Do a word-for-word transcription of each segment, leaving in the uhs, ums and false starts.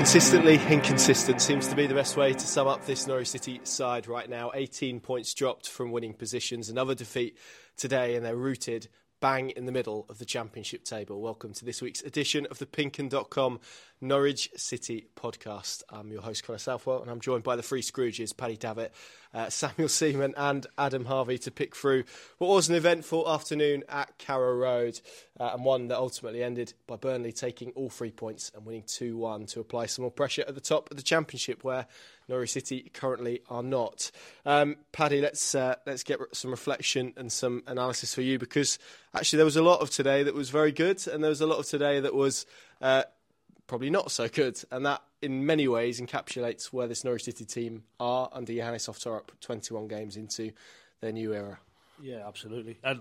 Consistently inconsistent seems to be the best way to sum up this Norwich City side right now. eighteen points dropped from winning positions. Another defeat today, and they're rooted bang in the middle of the Championship table. Welcome to this week's edition of the Pink Un dot com Norwich City podcast. I'm your host, Connor Southwell, and I'm joined by the three Scrooges, Paddy Davitt, uh, Samuel Seaman and Adam Harvey, to pick through what was an eventful afternoon at Carrow Road, uh, and one that ultimately ended by Burnley taking all three points and winning two one to apply some more pressure at the top of the Championship, where Norwich City currently are not. Um, Paddy, let's uh, let's get some reflection and some analysis for you, because actually there was a lot of today that was very good, and there was a lot of today that was uh, probably not so good, and that in many ways encapsulates where this Norwich City team are under Johannes Oftorp, twenty-one games into their new era. Yeah, absolutely. And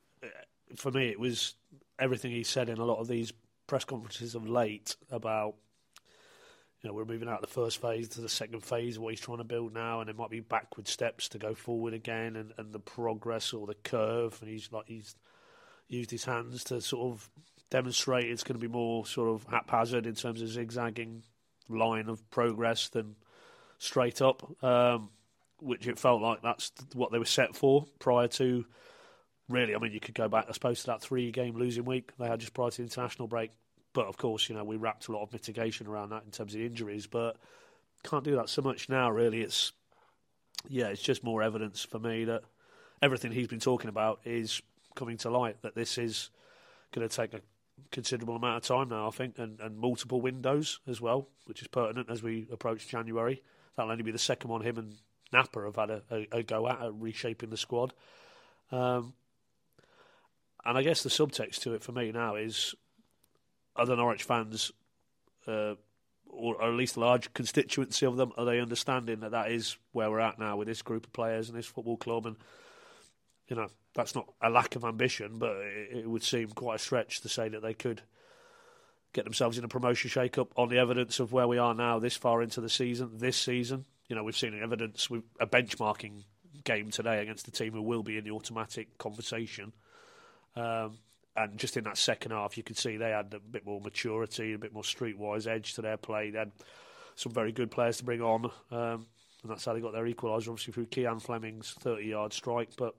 for me, it was everything he said in a lot of these press conferences of late about, you know, we're moving out of the first phase to the second phase of what he's trying to build now, and there might be backward steps to go forward again, and, and the progress or the curve, and he's like he's used his hands to sort of demonstrate it's going to be more sort of haphazard in terms of zigzagging line of progress than straight up, um, which it felt like that's what they were set for prior to, really, I mean, you could go back, I suppose, to that three-game losing week they had just prior to the international break. But, of course, you know, we wrapped a lot of mitigation around that in terms of the injuries, but can't do that so much now, really. It's, yeah, it's just more evidence for me that everything he's been talking about is coming to light, that this is going to take a considerable amount of time now, I think, and, and multiple windows as well, which is pertinent as we approach January. That'll only be the second one him and Napper have had a, a, a go at, at reshaping the squad. Um, and I guess the subtext to it for me now is other Norwich fans, uh, or, or at least a large constituency of them, are they understanding that that is where we're at now with this group of players and this football club? And, you know, that's not a lack of ambition, but it, it would seem quite a stretch to say that they could get themselves in a promotion shake-up on the evidence of where we are now this far into the season, this season. You know, we've seen evidence with a benchmarking game today against a team who will be in the automatic conversation. Um, and just in that second half, you could see they had a bit more maturity, a bit more streetwise edge to their play. They had some very good players to bring on, um, and that's how they got their equaliser, obviously through Kean Fleming's thirty-yard strike. But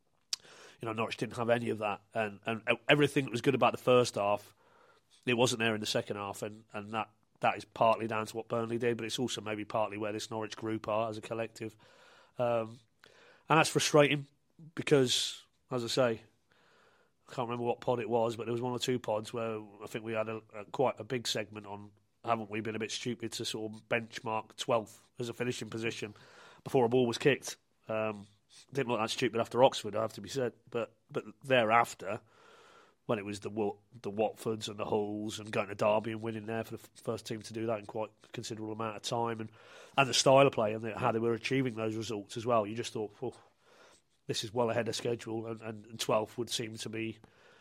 you know, Norwich didn't have any of that, and, and everything that was good about the first half, it wasn't there in the second half, and, and that, that is partly down to what Burnley did, but it's also maybe partly where this Norwich group are as a collective. Um, and that's frustrating because, as I say, I can't remember what pod it was, but there was one or two pods where I think we had a, a quite a big segment on, haven't we been a bit stupid to sort of benchmark twelfth as a finishing position before a ball was kicked. Um, Didn't look that stupid after Oxford, I have to be said, but but thereafter, when it was the the Watfords and the Hulls and going to Derby and winning there for the first team to do that in quite a considerable amount of time, and, and the style of play and the, how they were achieving those results as well, you just thought, well, this is well ahead of schedule, and, and twelfth would seem to be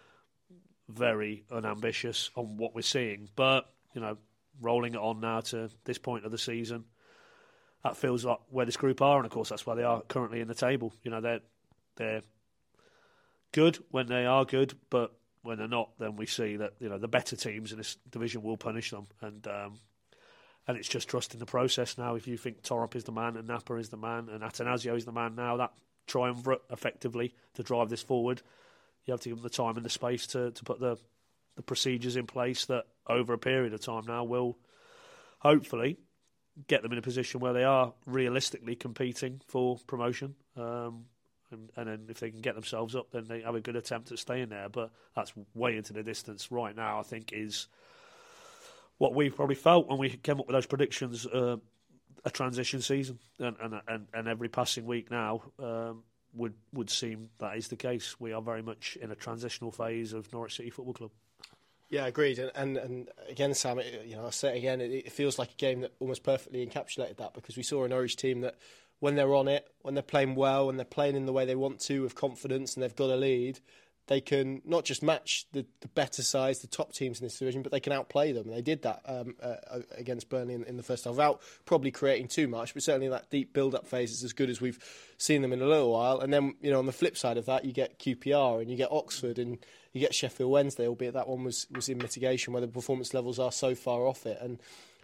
very unambitious on what we're seeing. But, you know, rolling it on now to this point of the season, that feels like where this group are, and of course that's why they are currently in the table. You know, they're they're good when they are good, but when they're not, then we see that, you know, the better teams in this division will punish them, and um, and it's just trusting the process now. If you think Torop is the man and Napper is the man and Atanasio is the man now, that triumvirate effectively to drive this forward, you have to give them the time and the space to, to put the the procedures in place that over a period of time now will hopefully get them in a position where they are realistically competing for promotion. Um, and, and then if they can get themselves up, then they have a good attempt at staying there. But that's way into the distance right now, I think, is what we probably felt when we came up with those predictions, uh, a transition season. And, and, and, and every passing week now um, would, would seem that is the case. We are very much in a transitional phase of Norwich City Football Club. Yeah, agreed. And, and and again, Sam, it, you know, I'll say it again, it, it feels like a game that almost perfectly encapsulated that, because we saw a Norwich team that when they're on it, when they're playing well, and they're playing in the way they want to with confidence and they've got a lead, they can not just match the, the better sides, the top teams in this division, but they can outplay them. And they did that um, uh, against Burnley in, in the first half, without probably creating too much, but certainly that deep build-up phase is as good as we've seen them in a little while. And then, you know, on the flip side of that, you get Q P R and you get Oxford and you get Sheffield Wednesday, albeit that one was, was in mitigation, where the performance levels are so far off it. And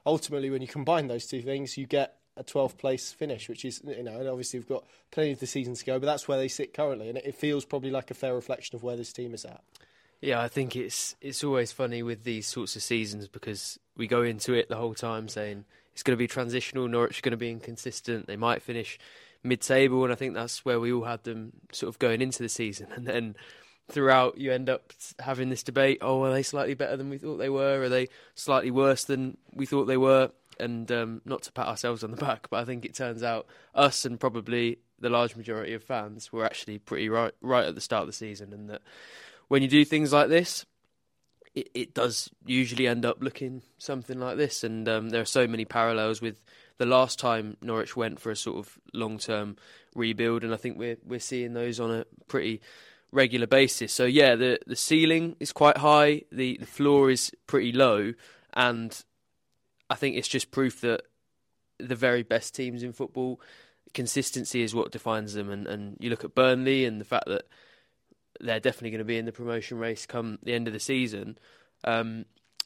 ultimately, when you combine those two things, you get a twelfth place finish, which is, you know, and obviously we've got plenty of the season to go, but that's where they sit currently, and it feels probably like a fair reflection of where this team is at. Yeah, I think it's it's always funny with these sorts of seasons because we go into it the whole time saying it's going to be transitional, Norwich are going to be inconsistent, they might finish mid-table, and I think that's where we all had them sort of going into the season. And then throughout you end up having this debate, oh, are they slightly better than we thought they were? Are they slightly worse than we thought they were? And um, not to pat ourselves on the back, but I think it turns out us and probably the large majority of fans were actually pretty right, right at the start of the season, and that when you do things like this, it, it does usually end up looking something like this. And um, there are so many parallels with the last time Norwich went for a sort of long-term rebuild, and I think we're we're seeing those on a pretty regular basis. So yeah, the the ceiling is quite high, the, the floor is pretty low, and I think it's just proof that the very best teams in football, consistency is what defines them. And, and you look at Burnley and the fact that they're definitely going to be in the promotion race come the end of the season. Um,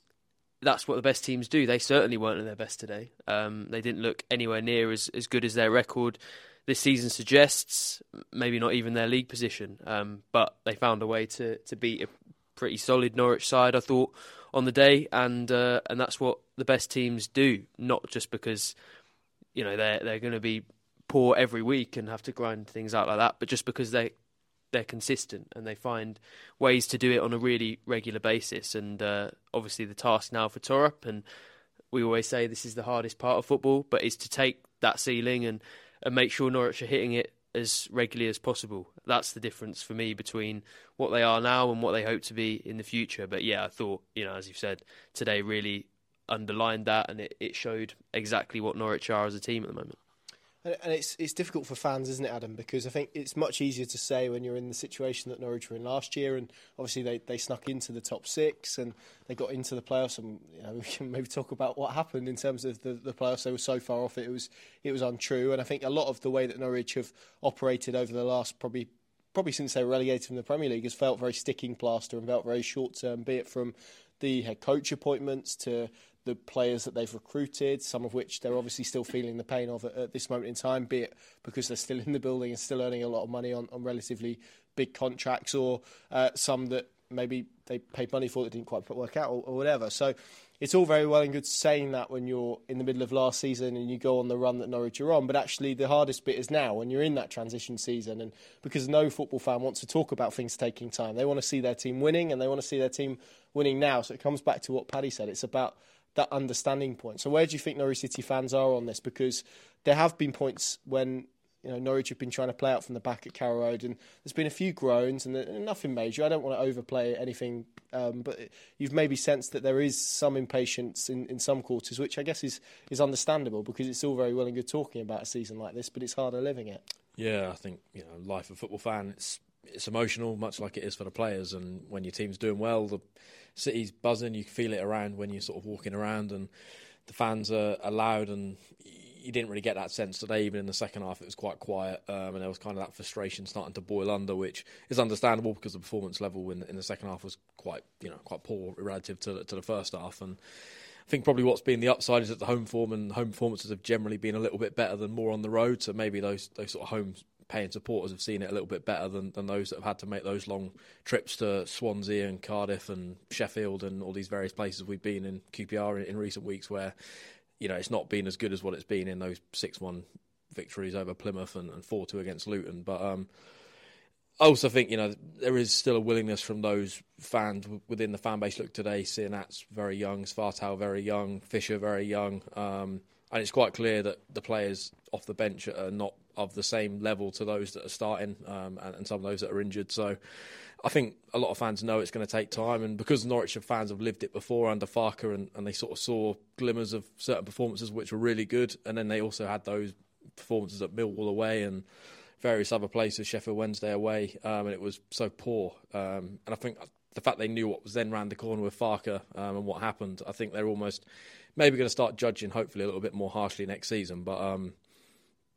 that's what the best teams do. They certainly weren't at their best today. Um, they didn't look anywhere near as, as good as their record this season suggests, maybe not even their league position. Um, but they found a way to, to beat a pretty solid Norwich side, I thought, on the day. And uh, and that's what the best teams do, not just because, you know, they're, they're going to be poor every week and have to grind things out like that, but just because they they're consistent and they find ways to do it on a really regular basis. And uh, obviously the task now for Torup, and we always say this is the hardest part of football, but is to take that ceiling and, and make sure Norwich are hitting it as regularly as possible. That's the difference for me between what they are now and what they hope to be in the future. But yeah, I thought, you know, as you've said, today really underlined that, and it, it showed exactly what Norwich are as a team at the moment. And it's it's difficult for fans, isn't it, Adam? Because I think it's much easier to say when you're in the situation that Norwich were in last year, and obviously they, they snuck into the top six and they got into the playoffs, and you know, we can maybe talk about what happened in terms of the, the playoffs. They were so far off it, it was it was untrue. And I think a lot of the way that Norwich have operated over the last probably probably since they were relegated from the Premier League has felt very sticking plaster and felt very short term, be it from the head coach appointments to the players that they've recruited, some of which they're obviously still feeling the pain of at, at this moment in time, be it because they're still in the building and still earning a lot of money on, on relatively big contracts, or uh, some that maybe they paid money for that didn't quite work out, or, or whatever. So it's all very well and good saying that when you're in the middle of last season and you go on the run that Norwich are on, but actually the hardest bit is now when you're in that transition season, and because no football fan wants to talk about things taking time. They want to see their team winning, and they want to see their team winning now. So it comes back to what Paddy said. It's about that understanding point. So where do you think Norwich City fans are on this? Because there have been points when, you know, Norwich have been trying to play out from the back at Carrow Road, and there's been a few groans and nothing major. I don't want to overplay anything, um, but you've maybe sensed that there is some impatience in, in some quarters, which I guess is, is understandable, because it's all very well and good talking about a season like this, but it's harder living it. Yeah, I think, you know, life of a football fan, it's it's emotional, much like it is for the players. And when your team's doing well, the city's buzzing. You feel it around when you're sort of walking around, and the fans are, are loud. And you didn't really get that sense today. Even in the second half, it was quite quiet, um, and there was kind of that frustration starting to boil under, which is understandable because the performance level in, in the second half was quite, you know, quite poor relative to to the first half. And I think probably what's been the upside is that the home form and home performances have generally been a little bit better than more on the road. So maybe those those sort of home paying supporters have seen it a little bit better than, than those that have had to make those long trips to Swansea and Cardiff and Sheffield and all these various places we've been in Q P R in, in recent weeks, where, you know, it's not been as good as what it's been in those six one victories over Plymouth and, and four two against Luton. But um, I also think, you know, there is still a willingness from those fans within the fan base. Look today, Sinat's very young, Svartal very young, Fisher very young, um, and it's quite clear that the players off the bench are not of the same level to those that are starting, um, and, and some of those that are injured. So I think a lot of fans know it's going to take time, and because Norwich fans have lived it before under Farke, and, and they sort of saw glimmers of certain performances which were really good, and then they also had those performances at Millwall away and various other places, Sheffield Wednesday away, um, and it was so poor. Um, and I think the fact they knew what was then round the corner with Farke um, and what happened, I think they're almost maybe going to start judging, hopefully, a little bit more harshly next season. But um,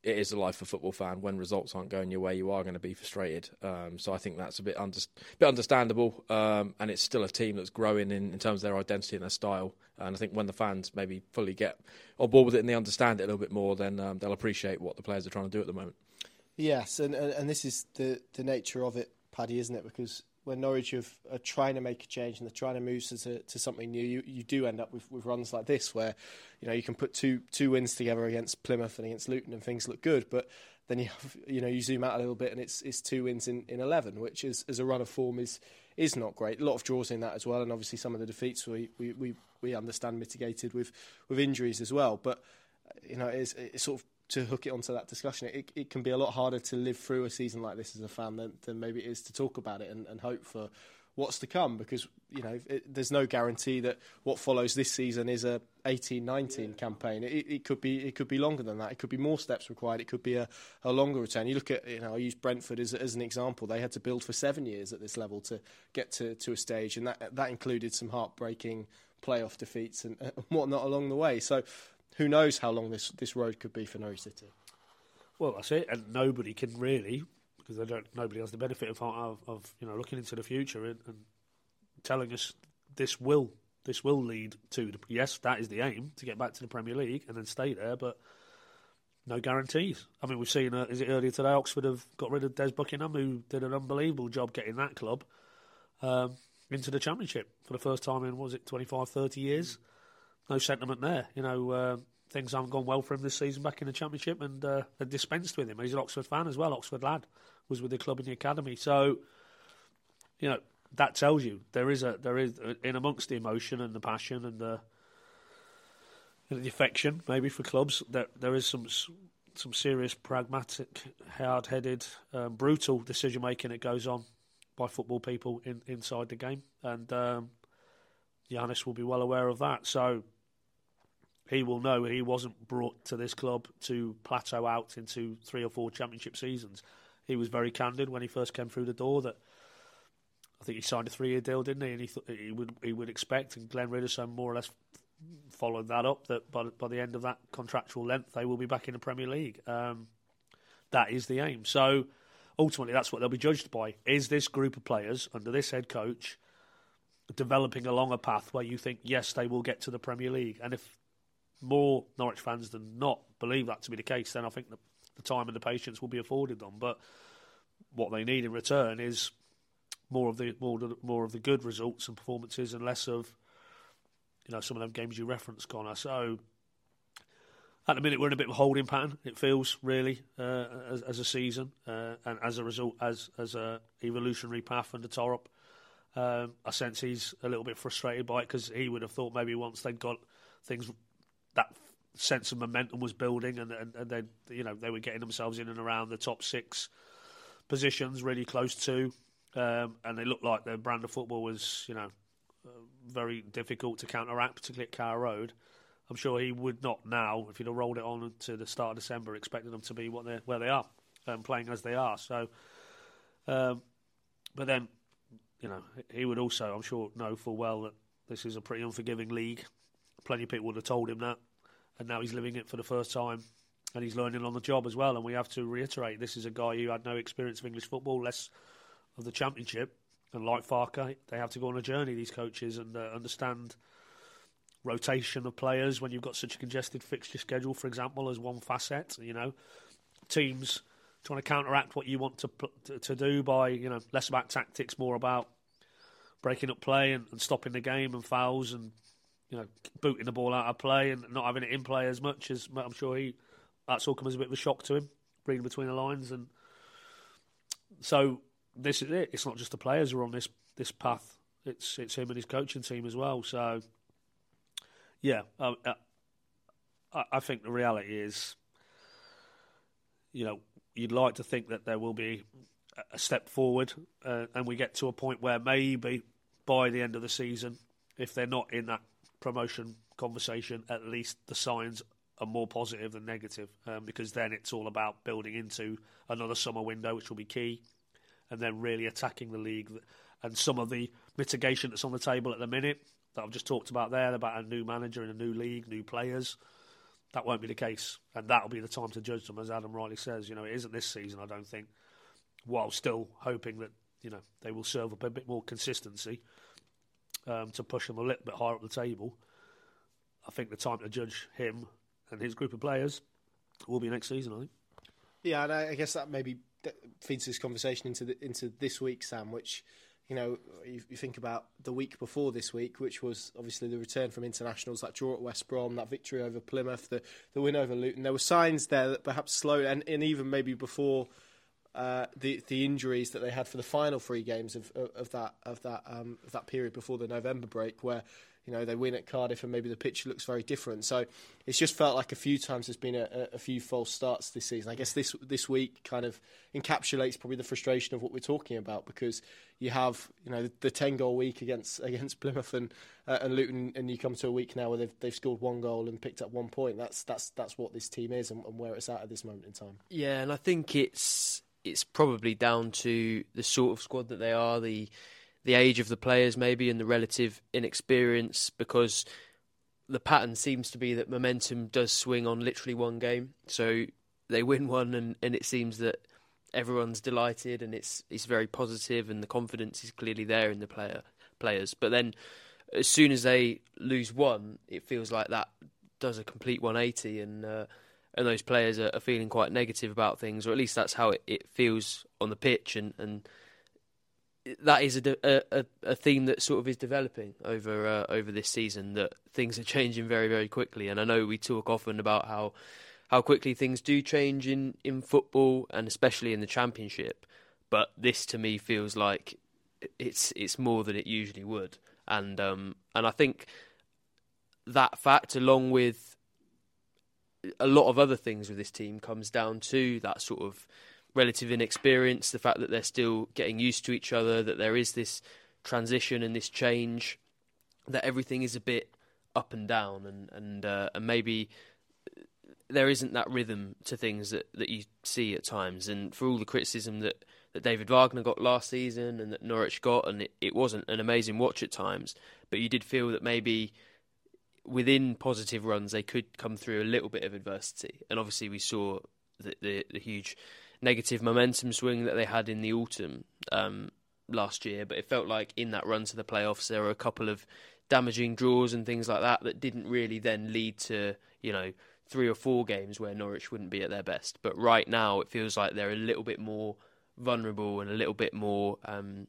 it is the life of a football fan. When results aren't going your way, you are going to be frustrated. Um, so I think that's a bit, under, bit understandable. Um, and it's still a team that's growing in, in terms of their identity and their style. And I think when the fans maybe fully get on board with it and they understand it a little bit more, then um, they'll appreciate what the players are trying to do at the moment. Yes, and, and, and this is the, the nature of it, Paddy, isn't it? Because when Norwich have, are trying to make a change and they're trying to move to, to something new, you, you do end up with, with runs like this where, you know, you can put two two wins together against Plymouth and against Luton and things look good, but then you have, you know, you zoom out a little bit and it's it's two wins in, in eleven, which is as a run of form is is not great. A lot of draws in that as well, and obviously some of the defeats we we, we, we understand mitigated with, with injuries as well. But you know, it's, it's sort of, to hook it onto that discussion, it, it can be a lot harder to live through a season like this as a fan than, than maybe it is to talk about it and, and hope for what's to come, because you know it, there's no guarantee that what follows this season is a eighteen nineteen yeah. campaign. It, it could be it could be longer than that. It could be more steps required. It could be a, a longer return. You look at, you know, I use Brentford as, as an example. They had to build for seven years at this level to get to, to a stage, and that that included some heartbreaking playoff defeats and, and whatnot along the way. So who knows how long this, this road could be for Norwich City. Well, that's it, and nobody can really, because they don't. Nobody has the benefit of, of, of you know looking into the future and, and telling us this will this will lead to the, yes, that is the aim, to get back to the Premier League and then stay there, but no guarantees. I mean, we've seen uh, is it earlier today Oxford have got rid of Des Buckingham, who did an unbelievable job getting that club um, into the Championship for the first time in, what was it, twenty-five, thirty years. No sentiment there, you know. Uh, Things haven't gone well for him this season back in the Championship, and uh, they dispensed with him. He's an Oxford fan as well. Oxford lad, was with the club in the academy. So, you know, that tells you there is a there is in amongst the emotion and the passion and the and the affection maybe for clubs, that there is some some serious pragmatic, hard-headed, um, brutal decision making that goes on by football people in, inside the game, and um, Giannis will be well aware of that. So he will know he wasn't brought to this club to plateau out into three or four Championship seasons. He was very candid when he first came through the door that I think he signed a three-year deal, didn't he? And he thought he would he would expect, and Glenn Riddison more or less followed that up, that by, by the end of that contractual length they will be back in the Premier League. Um, that is the aim. So ultimately that's what they'll be judged by. Is this group of players under this head coach developing along a path where you think, yes, they will get to the Premier League? And if more Norwich fans than not believe that to be the case, then I think the, the time and the patience will be afforded them. But what they need in return is more of the more, more of the good results and performances, and less of, you know, some of them games you referenced, Connor. So at the minute we're in a bit of a holding pattern, it feels, really, uh, as, as a season, uh, and as a result, as as a evolutionary path under Torup. Um, I sense he's a little bit frustrated by it, because he would have thought maybe once they'd got things, that sense of momentum was building, and, and, and then, you know, they were getting themselves in and around the top six positions, really close to, um, and they looked like their brand of football was, you know, uh, very difficult to counteract, particularly at Carrow Road. I'm sure he would not now, if he'd have rolled it on to the start of December, expecting them to be what they where they are, um, playing as they are. So, um, but then, you know, he would also, I'm sure, know full well that this is a pretty unforgiving league. Plenty of people would have told him that, and now he's living it for the first time, and he's learning on the job as well. And we have to reiterate, this is a guy who had no experience of English football, less of the Championship, and like Farke, they have to go on a journey, these coaches, and uh, understand rotation of players when you've got such a congested fixture schedule, for example, as one facet. You know, teams trying to counteract what you want to to, to do by, you know, less about tactics, more about breaking up play and, and stopping the game and fouls and, you know, booting the ball out of play and not having it in play as much as I'm sure he. That's all come as a bit of a shock to him, reading between the lines, and so this is it. It's not just the players who are on this this path. It's it's him and his coaching team as well. So yeah, uh, I, I think the reality is, you know, you'd like to think that there will be a step forward, uh, and we get to a point where maybe by the end of the season, if they're not in that promotion conversation, at least the signs are more positive than negative, um, because then it's all about building into another summer window, which will be key, and then really attacking the league. And some of the mitigation that's on the table at the minute that I've just talked about there, about a new manager in a new league, new players, that won't be the case, and that'll be the time to judge them, as Adam rightly says. You know, it isn't this season, I don't think, while still hoping that, you know, they will serve up a bit more consistency um, to push them a little bit higher up the table. I think the time to judge him and his group of players will be next season, I think. Yeah, and I guess that maybe feeds this conversation into the, into this week, Sam, which, you know, you, you think about the week before this week, which was obviously the return from internationals, that draw at West Brom, that victory over Plymouth, the, the win over Luton. There were signs there that perhaps slowed, and, and even maybe before uh, the the injuries that they had for the final three games of, of, of that of that um, of that period before the November break, where, you know, they win at Cardiff and maybe the pitch looks very different. So it's just felt like a few times there's been a, a few false starts this season. I guess this this week kind of encapsulates probably the frustration of what we're talking about, because you have, you know, the ten-goal week against against Plymouth and uh, and Luton, and you come to a week now where they've they've scored one goal and picked up one point. That's that's that's what this team is and, and where it's at at this moment in time. Yeah, and I think it's it's probably down to the sort of squad that they are, the the age of the players maybe, and the relative inexperience, because the pattern seems to be that momentum does swing on literally one game. So they win one and, and it seems that everyone's delighted and it's it's very positive and the confidence is clearly there in the player players. But then as soon as they lose one, it feels like that does a complete one eighty, and uh, and those players are, are feeling quite negative about things, or at least that's how it, it feels on the pitch, and, and that is a, a a theme that sort of is developing over uh, over this season, that things are changing very, very quickly. And I know we talk often about how how quickly things do change in, in football, and especially in the Championship. But this, to me, feels like it's it's more than it usually would. And um, and I think that fact, along with a lot of other things with this team, comes down to that sort of relative inexperience, the fact that they're still getting used to each other, that there is this transition and this change, that everything is a bit up and down, and and, uh, and maybe there isn't that rhythm to things that, that you see at times. And for all the criticism that, that David Wagner got last season and that Norwich got, and it, it wasn't an amazing watch at times, but you did feel that maybe within positive runs they could come through a little bit of adversity. And obviously we saw the, the, the huge negative momentum swing that they had in the autumn um, last year, but it felt like in that run to the playoffs there were a couple of damaging draws and things like that that didn't really then lead to, you know, three or four games where Norwich wouldn't be at their best. But right now it feels like they're a little bit more vulnerable and a little bit more um,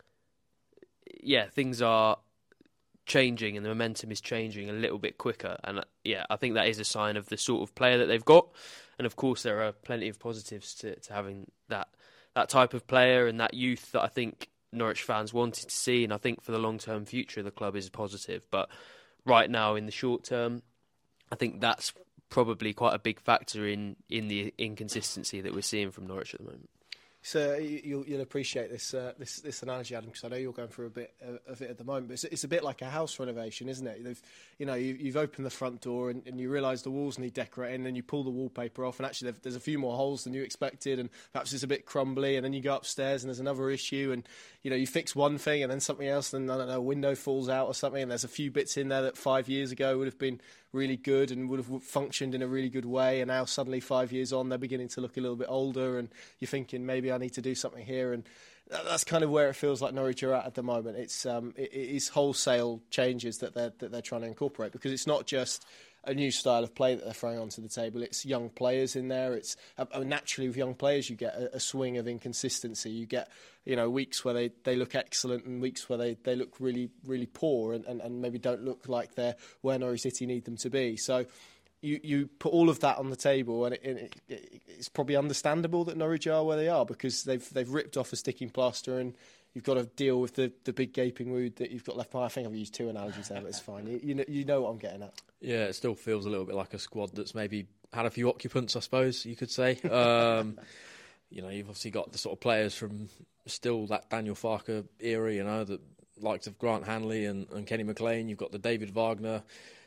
yeah, things are changing and the momentum is changing a little bit quicker, and uh, yeah, I think that is a sign of the sort of player that they've got. And of course there are plenty of positives to, to having that that type of player and that youth that I think Norwich fans wanted to see, and I think for the long-term future of the club is positive. But right now, in the short term, I think that's probably quite a big factor in, in the inconsistency that we're seeing from Norwich at the moment. So you'll, you'll appreciate this uh, this this analogy, Adam, because I know you're going through a bit of it at the moment. But it's, it's a bit like a house renovation, isn't it? They've, you know, you, you've opened the front door and, and you realise the walls need decorating, and then you pull the wallpaper off, and actually there's a few more holes than you expected, and perhaps it's a bit crumbly. And then you go upstairs and there's another issue, and you know you fix one thing and then something else, and I don't know, a window falls out or something, and there's a few bits in there that five years ago would have been really good and would have functioned in a really good way, and now suddenly five years on they're beginning to look a little bit older, and you're thinking maybe I need to do something here. And that's kind of where it feels like Norwich are at at the moment. It's um, it, it is wholesale changes that they're that they're trying to incorporate, because it's not just a new style of play that they're throwing onto the table. It's young players in there. It's uh, naturally with young players you get a, a swing of inconsistency. You get, you know, weeks where they, they look excellent and weeks where they, they look really really poor and, and, and maybe don't look like they're where Norwich City need them to be. So you you put all of that on the table, and it, it, it, it's probably understandable that Norwich are where they are, because they've they've ripped off a sticking plaster, and you've got to deal with the, the big gaping wound that you've got left behind. I think I've used two analogies there, but it's fine. You, you know you know what I'm getting at. Yeah, it still feels a little bit like a squad that's maybe had a few occupants, I suppose you could say. Um, you know, you've obviously got the sort of players from still that Daniel Farke era, you know, the likes of Grant Hanley and, and Kenny McLean. You've got the David Wagner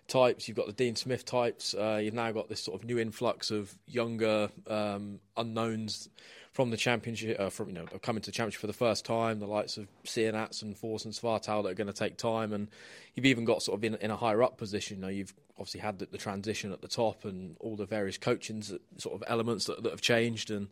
types. You've got the Dean Smith types. Uh, you've now got this sort of new influx of younger um, unknowns from the championship, uh, from you know coming to the championship for the first time. The likes of Sienats and Force and Svartal that are going to take time, and you've even got sort of in, in a higher up position. You know, you've obviously had the, the transition at the top and all the various coaching sort of elements that, that have changed, and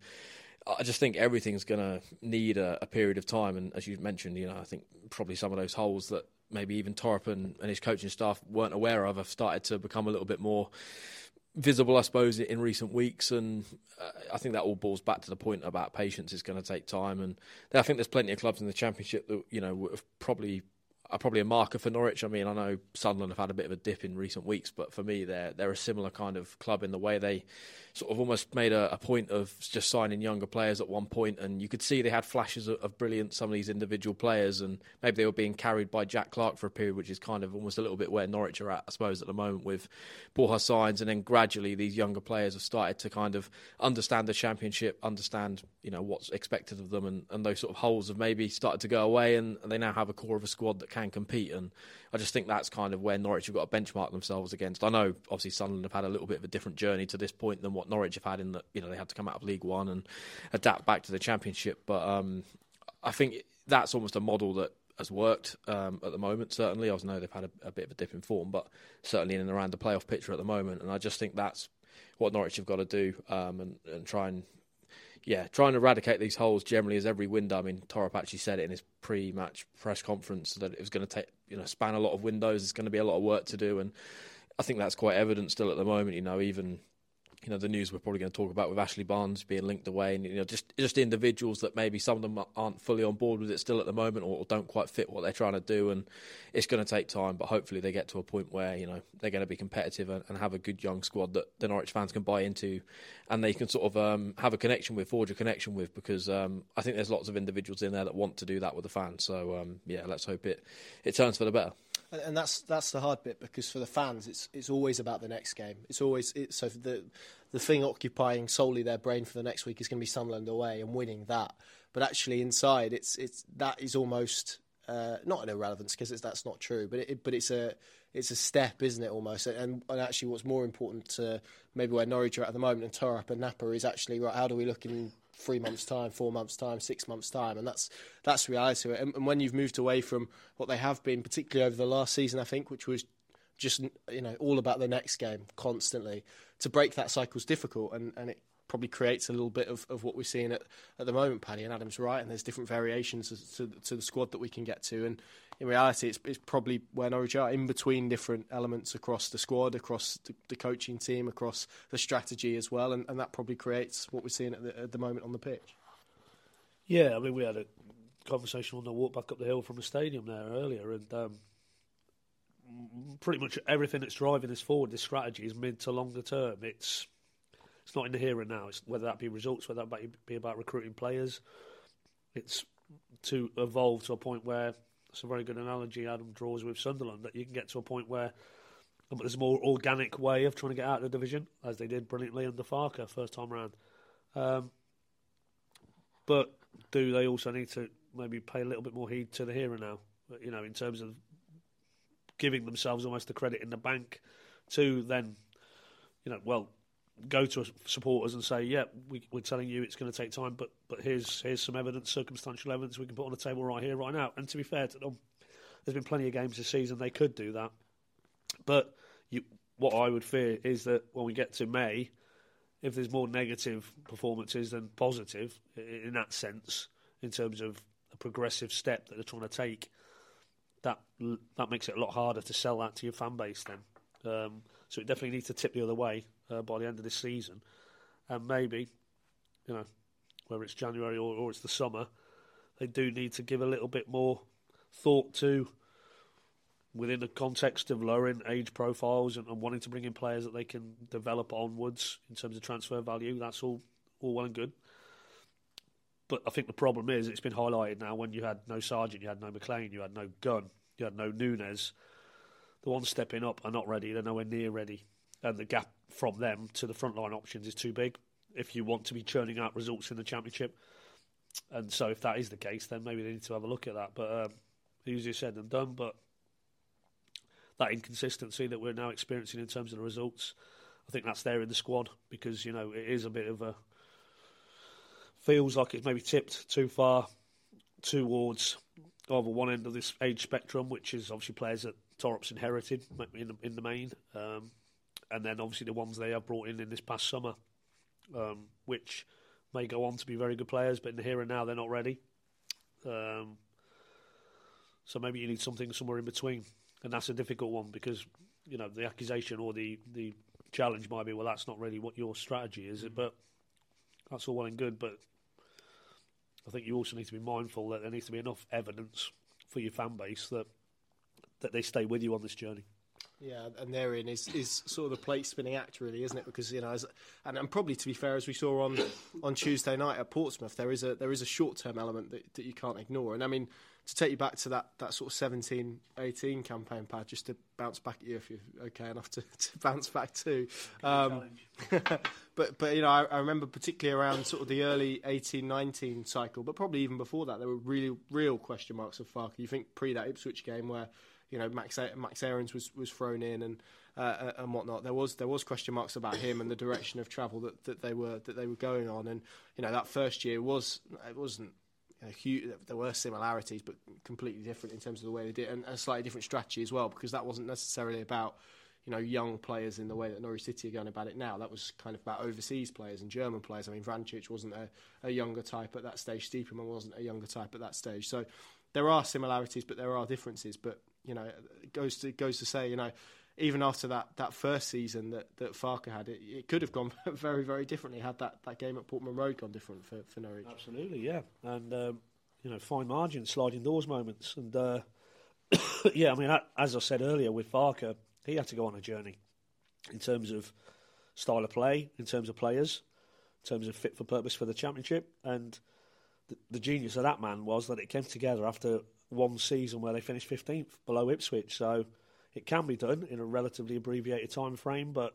I just think everything's going to need a, a period of time. And as you mentioned, you know, I think probably some of those holes that maybe even Torup and, and his coaching staff weren't aware of have started to become a little bit more visible, I suppose, in recent weeks. And uh, I think that all boils back to the point about patience. It's going to take time. And I think there's plenty of clubs in the Championship that, you know, have probably are probably a marker for Norwich. I mean, I know Sunderland have had a bit of a dip in recent weeks, but for me, they're they're a similar kind of club in the way they sort of almost made a, a point of just signing younger players at one point, and you could see they had flashes of, of brilliance, some of these individual players, and maybe they were being carried by Jack Clark for a period, which is kind of almost a little bit where Norwich are at, I suppose, at the moment with Borja Sainz, and then gradually these younger players have started to kind of understand the Championship, understand, you know, what's expected of them, and, and those sort of holes have maybe started to go away, and they now have a core of a squad that can compete. And I just think that's kind of where Norwich have got to benchmark themselves against. I know obviously Sunderland have had a little bit of a different journey to this point than what Norwich have had, in that, you know, they had to come out of League One and adapt back to the Championship. But um, I think that's almost a model that has worked um, at the moment, certainly. I know they've had a, a bit of a dip in form, but certainly in and around the playoff picture at the moment. And I just think that's what Norwich have got to do, um, and, and try and Yeah, trying to eradicate these holes generally is every window. I mean, Torup actually said it in his pre-match press conference that it was going to take, you know, span a lot of windows. There's going to be a lot of work to do, and I think that's quite evident still at the moment. You know, even you know the news we're probably going to talk about with Ashley Barnes being linked away, and you know just just individuals that maybe some of them aren't fully on board with it still at the moment, or, or don't quite fit what they're trying to do, and it's going to take time. But hopefully they get to a point where you know they're going to be competitive and, and have a good young squad that the Norwich fans can buy into, and they can sort of um, have a connection with, forge a connection with, because um, I think there's lots of individuals in there that want to do that with the fans. So um, yeah, let's hope it it turns for the better. And that's that's the hard bit, because for the fans, it's it's always about the next game. It's always it, so the the thing occupying solely their brain for the next week is going to be Sunderland away and winning that. But actually, inside, it's it's that is almost uh, not an irrelevance, because that's not true. But it, but it's a it's a step, isn't it? Almost. And and actually, what's more important to maybe where Norwich are at the moment and Torup and Napa is actually, right, how do we look in three months' time, four months' time, six months' time, and that's that's reality. And, and when you've moved away from what they have been, particularly over the last season, I think, which was just you know all about the next game constantly, to break that cycle is difficult, and, and it probably creates a little bit of, of what we're seeing at, at the moment. Paddy and Adam's right, and there's different variations to, to the squad that we can get to, and in reality, it's, it's probably where Norwich are, in between different elements across the squad, across the, the coaching team, across the strategy as well, and, and that probably creates what we're seeing at the, at the moment on the pitch. Yeah, I mean, we had a conversation on the walk back up the hill from the stadium there earlier, and um, pretty much everything that's driving us forward, this strategy, is mid to longer term. It's it's not in the here and now. It's whether that be results, whether that be about recruiting players. It's to evolve to a point where, it's a very good analogy Adam draws with Sunderland, that you can get to a point where there's a more organic way of trying to get out of the division, as they did brilliantly under Farker first time round. Um, but do they also need to maybe pay a little bit more heed to the here and now? You know, in terms of giving themselves almost the credit in the bank to then, you know, well, go to supporters and say, yeah, we, we're telling you it's going to take time, but but here's here's some evidence, circumstantial evidence we can put on the table right here, right now. And to be fair to them, there's been plenty of games this season they could do that. But you, what I would fear is that when we get to May, if there's more negative performances than positive, in that sense, in terms of a progressive step that they're trying to take, that that makes it a lot harder to sell that to your fan base then. Um, so it definitely needs to tip the other way uh, by the end of this season. And maybe, you know, whether it's January or, or it's the summer, they do need to give a little bit more thought to, within the context of lowering age profiles and, and wanting to bring in players that they can develop onwards in terms of transfer value. That's all, all well and good. But I think the problem is, it's been highlighted now, when you had no Sargent, you had no McLean, you had no Gunn, you had no Nunes. The ones stepping up are not ready, they're nowhere near ready. And the gap from them to the frontline options is too big if you want to be churning out results in the Championship. And so if that is the case, then maybe they need to have a look at that. But um, easier said than done. But that inconsistency that we're now experiencing in terms of the results, I think that's there in the squad because, you know, it is a bit of a... feels like it's maybe tipped too far towards either one end of this age spectrum, which is obviously players that Torop's inherited in the, in the main, um, and then obviously the ones they have brought in in this past summer, um, which may go on to be very good players, but in the here and now they're not ready. Um, so maybe you need something somewhere in between, and that's a difficult one because, you know, the accusation or the, the challenge might be, well, that's not really what your strategy is, but that's all well and good, but I think you also need to be mindful that there needs to be enough evidence for your fan base that that they stay with you on this journey. Yeah, and therein is, is sort of the plate spinning act, really, isn't it? Because, you know, as, and, and probably to be fair, as we saw on on Tuesday night at Portsmouth, there is a there is a short term element that, that you can't ignore. And I mean, to take you back to that, that sort of seventeen eighteen campaign, Pad, just to bounce back at you if you're okay enough to, to bounce back too. Um, but but you know, I, I remember particularly around sort of the early eighteen nineteen cycle, but probably even before that, there were really real question marks of Farke. You think pre that Ipswich game where, you know, Max Max Aarons was, was thrown in and uh, and whatnot. There was there was question marks about him and the direction of travel that, that they were that they were going on. And you know, that first year was it wasn't you know, huge. There were similarities, but completely different in terms of the way they did, and a slightly different strategy as well, because that wasn't necessarily about, you know, young players in the way that Norwich City are going about it now. That was kind of about overseas players and German players. I mean, Vrancic wasn't a, a younger type at that stage. Stiepermann wasn't a younger type at that stage. So there are similarities, but there are differences. But you know, it goes to goes to say, you know, even after that, that first season that, that Farke had, it, it could have gone very, very differently had that, that game at Portman Road gone different for, for Norwich. Absolutely, yeah. And, um, you know, fine margins, sliding doors moments. And, uh, yeah, I mean, as I said earlier with Farke, he had to go on a journey in terms of style of play, in terms of players, in terms of fit for purpose for the Championship. And the, the genius of that man was that it came together after one season where they finished fifteenth below Ipswich. So it can be done in a relatively abbreviated time frame, but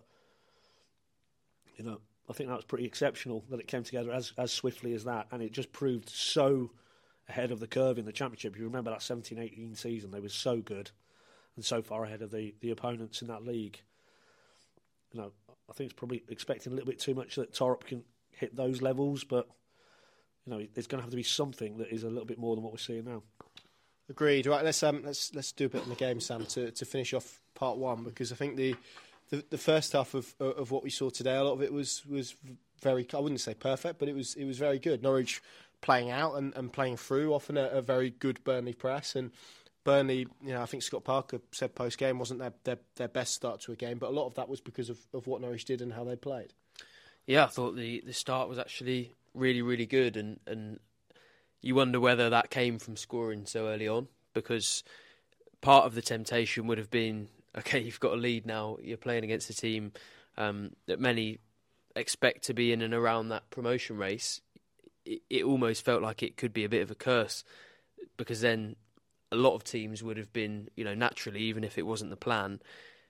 you know, I think that was pretty exceptional that it came together as as swiftly as that, and it just proved so ahead of the curve in the Championship. You remember that seventeen eighteen season, they were so good and so far ahead of the, the opponents in that league. You know, I think it's probably expecting a little bit too much that Torop can hit those levels, but you know, there's going to have to be something that is a little bit more than what we're seeing now. Agreed. Right, let's um, let's let's do a bit in the game, Sam, to, to finish off part one, because I think the the, the first half of of what we saw today, a lot of it was was very, I wouldn't say perfect, but it was it was very good. Norwich playing out and, and playing through, often a, a very good Burnley press, and Burnley, you know, I think Scott Parker said post game wasn't their, their their best start to a game, but a lot of that was because of, of what Norwich did and how they played. Yeah, I thought the, the start was actually really really good, and and. You wonder whether that came from scoring so early on, because part of the temptation would have been, okay, you've got a lead now, you're playing against a team um, that many expect to be in and around that promotion race. It, it almost felt like it could be a bit of a curse, because then a lot of teams would have been, you know, naturally, even if it wasn't the plan,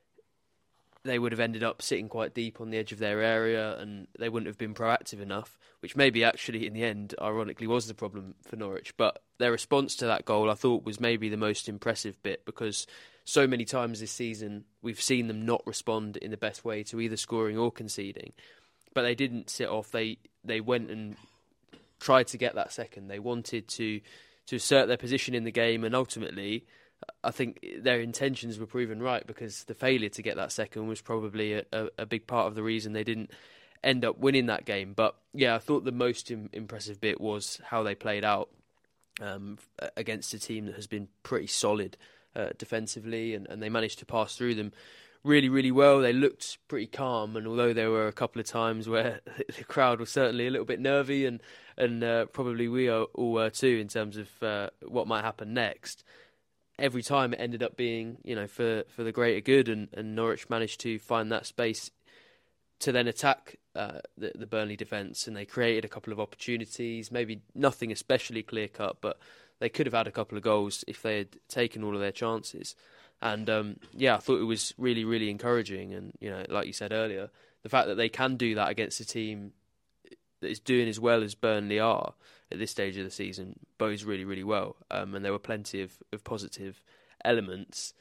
they would have ended up sitting quite deep on the edge of their area, and they wouldn't have been proactive enough, which maybe actually in the end, ironically, was the problem for Norwich. But their response to that goal, I thought, was maybe the most impressive bit, because so many times this season we've seen them not respond in the best way to either scoring or conceding. But they didn't sit off. They they went and tried to get that second. They wanted to to assert their position in the game, and ultimately I think their intentions were proven right, because the failure to get that second was probably a, a, a big part of the reason they didn't end up winning that game. But yeah, I thought the most im- impressive bit was how they played out um, against a team that has been pretty solid uh, defensively, and, and they managed to pass through them really, really well. They looked pretty calm, and although there were a couple of times where the crowd was certainly a little bit nervy, and, and uh, probably we all were too in terms of uh, what might happen next, every time it ended up being, you know, for, for the greater good, and, and Norwich managed to find that space to then attack uh, the, the Burnley defence, and they created a couple of opportunities, maybe nothing especially clear-cut, but they could have had a couple of goals if they had taken all of their chances. And, um, yeah, I thought it was really, really encouraging, and, you know, like you said earlier, the fact that they can do that against a team that is doing as well as Burnley are at this stage of the season bodes really, really well. Um, and there were plenty of, of positive elements.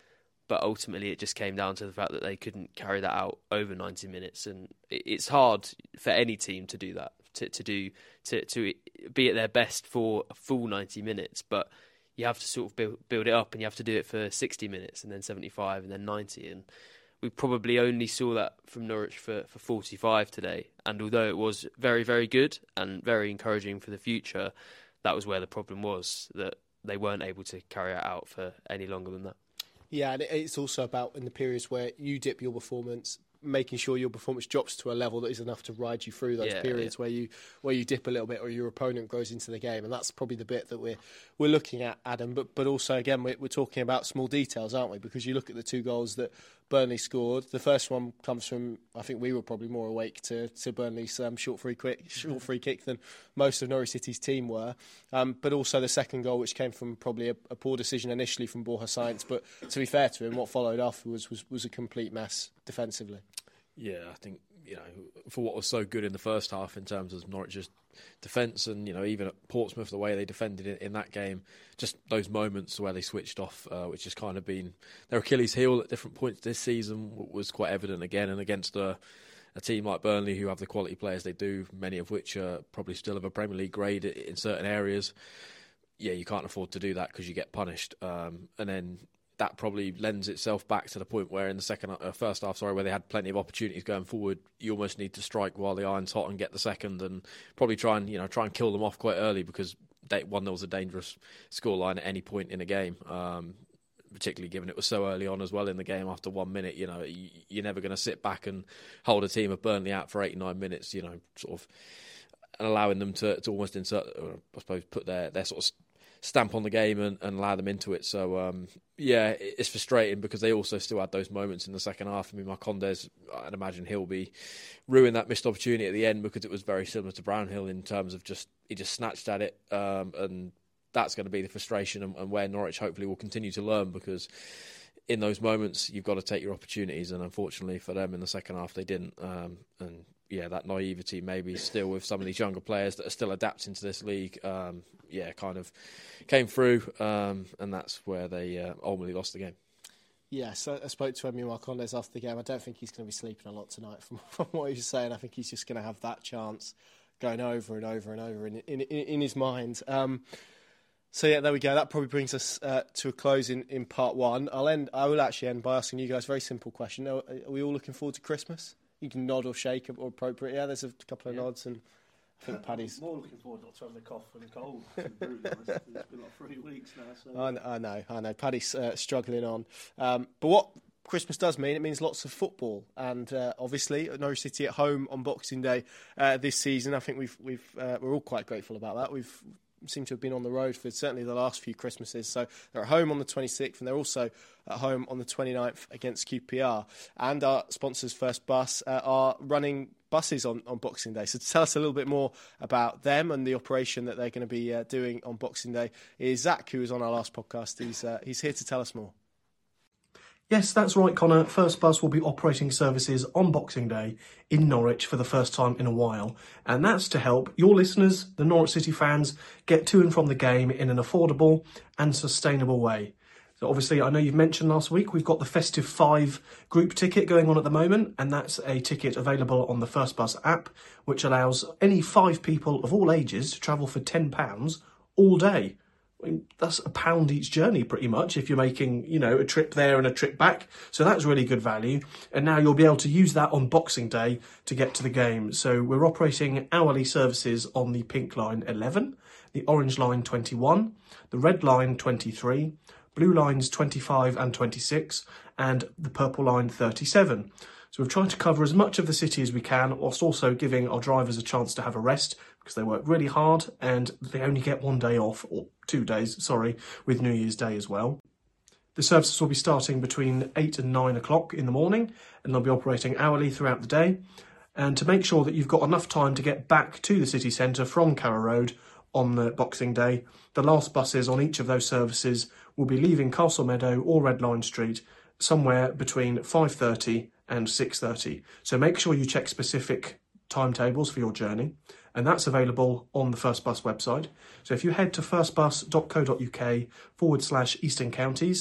but ultimately it just came down to the fact that they couldn't carry that out over ninety minutes, and it's hard for any team to do that, to to do to to be at their best for a full ninety minutes. But you have to sort of build build it up, and you have to do it for sixty minutes, and then seventy-five, and then ninety. And we probably only saw that from Norwich for, for forty-five today. And although it was very, very good and very encouraging for the future, that was where the problem was, that they weren't able to carry it out for any longer than that. Yeah, and it's also about in the periods where you dip your performance, making sure your performance drops to a level that is enough to ride you through those yeah, periods yeah. where you where you dip a little bit or your opponent grows into the game, and that's probably the bit that we're we're looking at, Adam. But but also again we're, we're talking about small details, aren't we? Because you look at the two goals that Burnley scored. The first one comes from, I think we were probably more awake to to Burnley's um, short free quick short free kick than most of Norwich City's team were. Um, but also the second goal, which came from probably a, a poor decision initially from Borja Sainz. But to be fair to him, what followed afterwards was was a complete mess defensively. Yeah, I think, you know, for what was so good in the first half in terms of Norwich's defence, and, you know, even at Portsmouth, the way they defended it in that game, just those moments where they switched off, uh, which has kind of been their Achilles heel at different points this season, was quite evident again. And against a, a team like Burnley, who have the quality players they do, many of which are probably still of a Premier League grade in certain areas, yeah, you can't afford to do that because you get punished. Um, and then that probably lends itself back to the point where in the second, uh, first half, sorry, where they had plenty of opportunities going forward, you almost need to strike while the iron's hot and get the second, and probably try and you know try and kill them off quite early, because one nil was a dangerous scoreline at any point in a game. Um, particularly given it was so early on as well in the game after one minute. You know, you're never going to sit back and hold a team of Burnley out for eighty-nine minutes. You know, sort of and allowing them to, to almost insert, or I suppose, put their their sort of stamp on the game and, and allow them into it. So, um, yeah, it's frustrating because they also still had those moments in the second half. I mean, Marcondes, I'd imagine he'll be ruined that missed opportunity at the end, because it was very similar to Brownhill in terms of just he just snatched at it, um, and that's going to be the frustration and, and where Norwich hopefully will continue to learn, because in those moments you've got to take your opportunities, and unfortunately for them in the second half they didn't. Um, and yeah, that naivety maybe still with some of these younger players that are still adapting to this league, um, yeah, kind of came through, um, and that's where they uh, ultimately lost the game. Yes, I, I spoke to Emi Marcondes after the game. I don't think he's going to be sleeping a lot tonight from, from what he was saying. I think he's just going to have that chance going over and over and over in in, in, in his mind. Um, so yeah, there we go. That probably brings us uh, to a close in, in part one. I'll end. I will actually end by asking you guys a very simple question. Are, are we all looking forward to Christmas? You can nod or shake or appropriate. Yeah, there's a couple of yeah. nods, and I think Paddy's more looking forward not to having a cough and a cold. To be brutally honest. It's been like three weeks now. So. I, know, I know, I know. Paddy's uh, struggling on, um, but what Christmas does mean, it means lots of football, and uh, obviously Norwich City at home on Boxing Day uh, this season. I think we've we've uh, we're all quite grateful about that. We've seem to have been on the road for certainly the last few Christmases. So they're at home on the twenty-sixth, and they're also at home on the twenty-ninth against Q P R. And our sponsors, First Bus, uh, are running buses on, on Boxing Day. So to tell us a little bit more about them and the operation that they're going to be uh, doing on Boxing Day is Zach, who was on our last podcast. He's uh, he's here to tell us more. Yes, that's right, Connor. First Bus will be operating services on Boxing Day in Norwich for the first time in a while. And that's to help your listeners, the Norwich City fans, get to and from the game in an affordable and sustainable way. So obviously, I know you've mentioned last week, we've got the Festive Five group ticket going on at the moment, and that's a ticket available on the First Bus app, which allows any five people of all ages to travel for ten pounds all day. I mean, that's a pound each journey pretty much if you're making, you know, a trip there and a trip back. So that's really good value. And now you'll be able to use that on Boxing Day to get to the game. So we're operating hourly services on the Pink Line eleven, the Orange Line twenty-one, the Red Line twenty-three, Blue Lines twenty-five and twenty-six, and the Purple Line thirty-seven. So we've tried to cover as much of the city as we can, whilst also giving our drivers a chance to have a rest, because they work really hard and they only get one day off, or two days, sorry, with New Year's Day as well. The services will be starting between eight and nine o'clock in the morning, and they'll be operating hourly throughout the day. And to make sure that you've got enough time to get back to the city centre from Carrow Road on the Boxing Day, the last buses on each of those services will be leaving Castle Meadow or Red Line Street somewhere between five thirty and six thirty. So make sure you check specific timetables for your journey, and that's available on the First Bus website. So if you head to firstbus.co.uk forward slash Eastern Counties,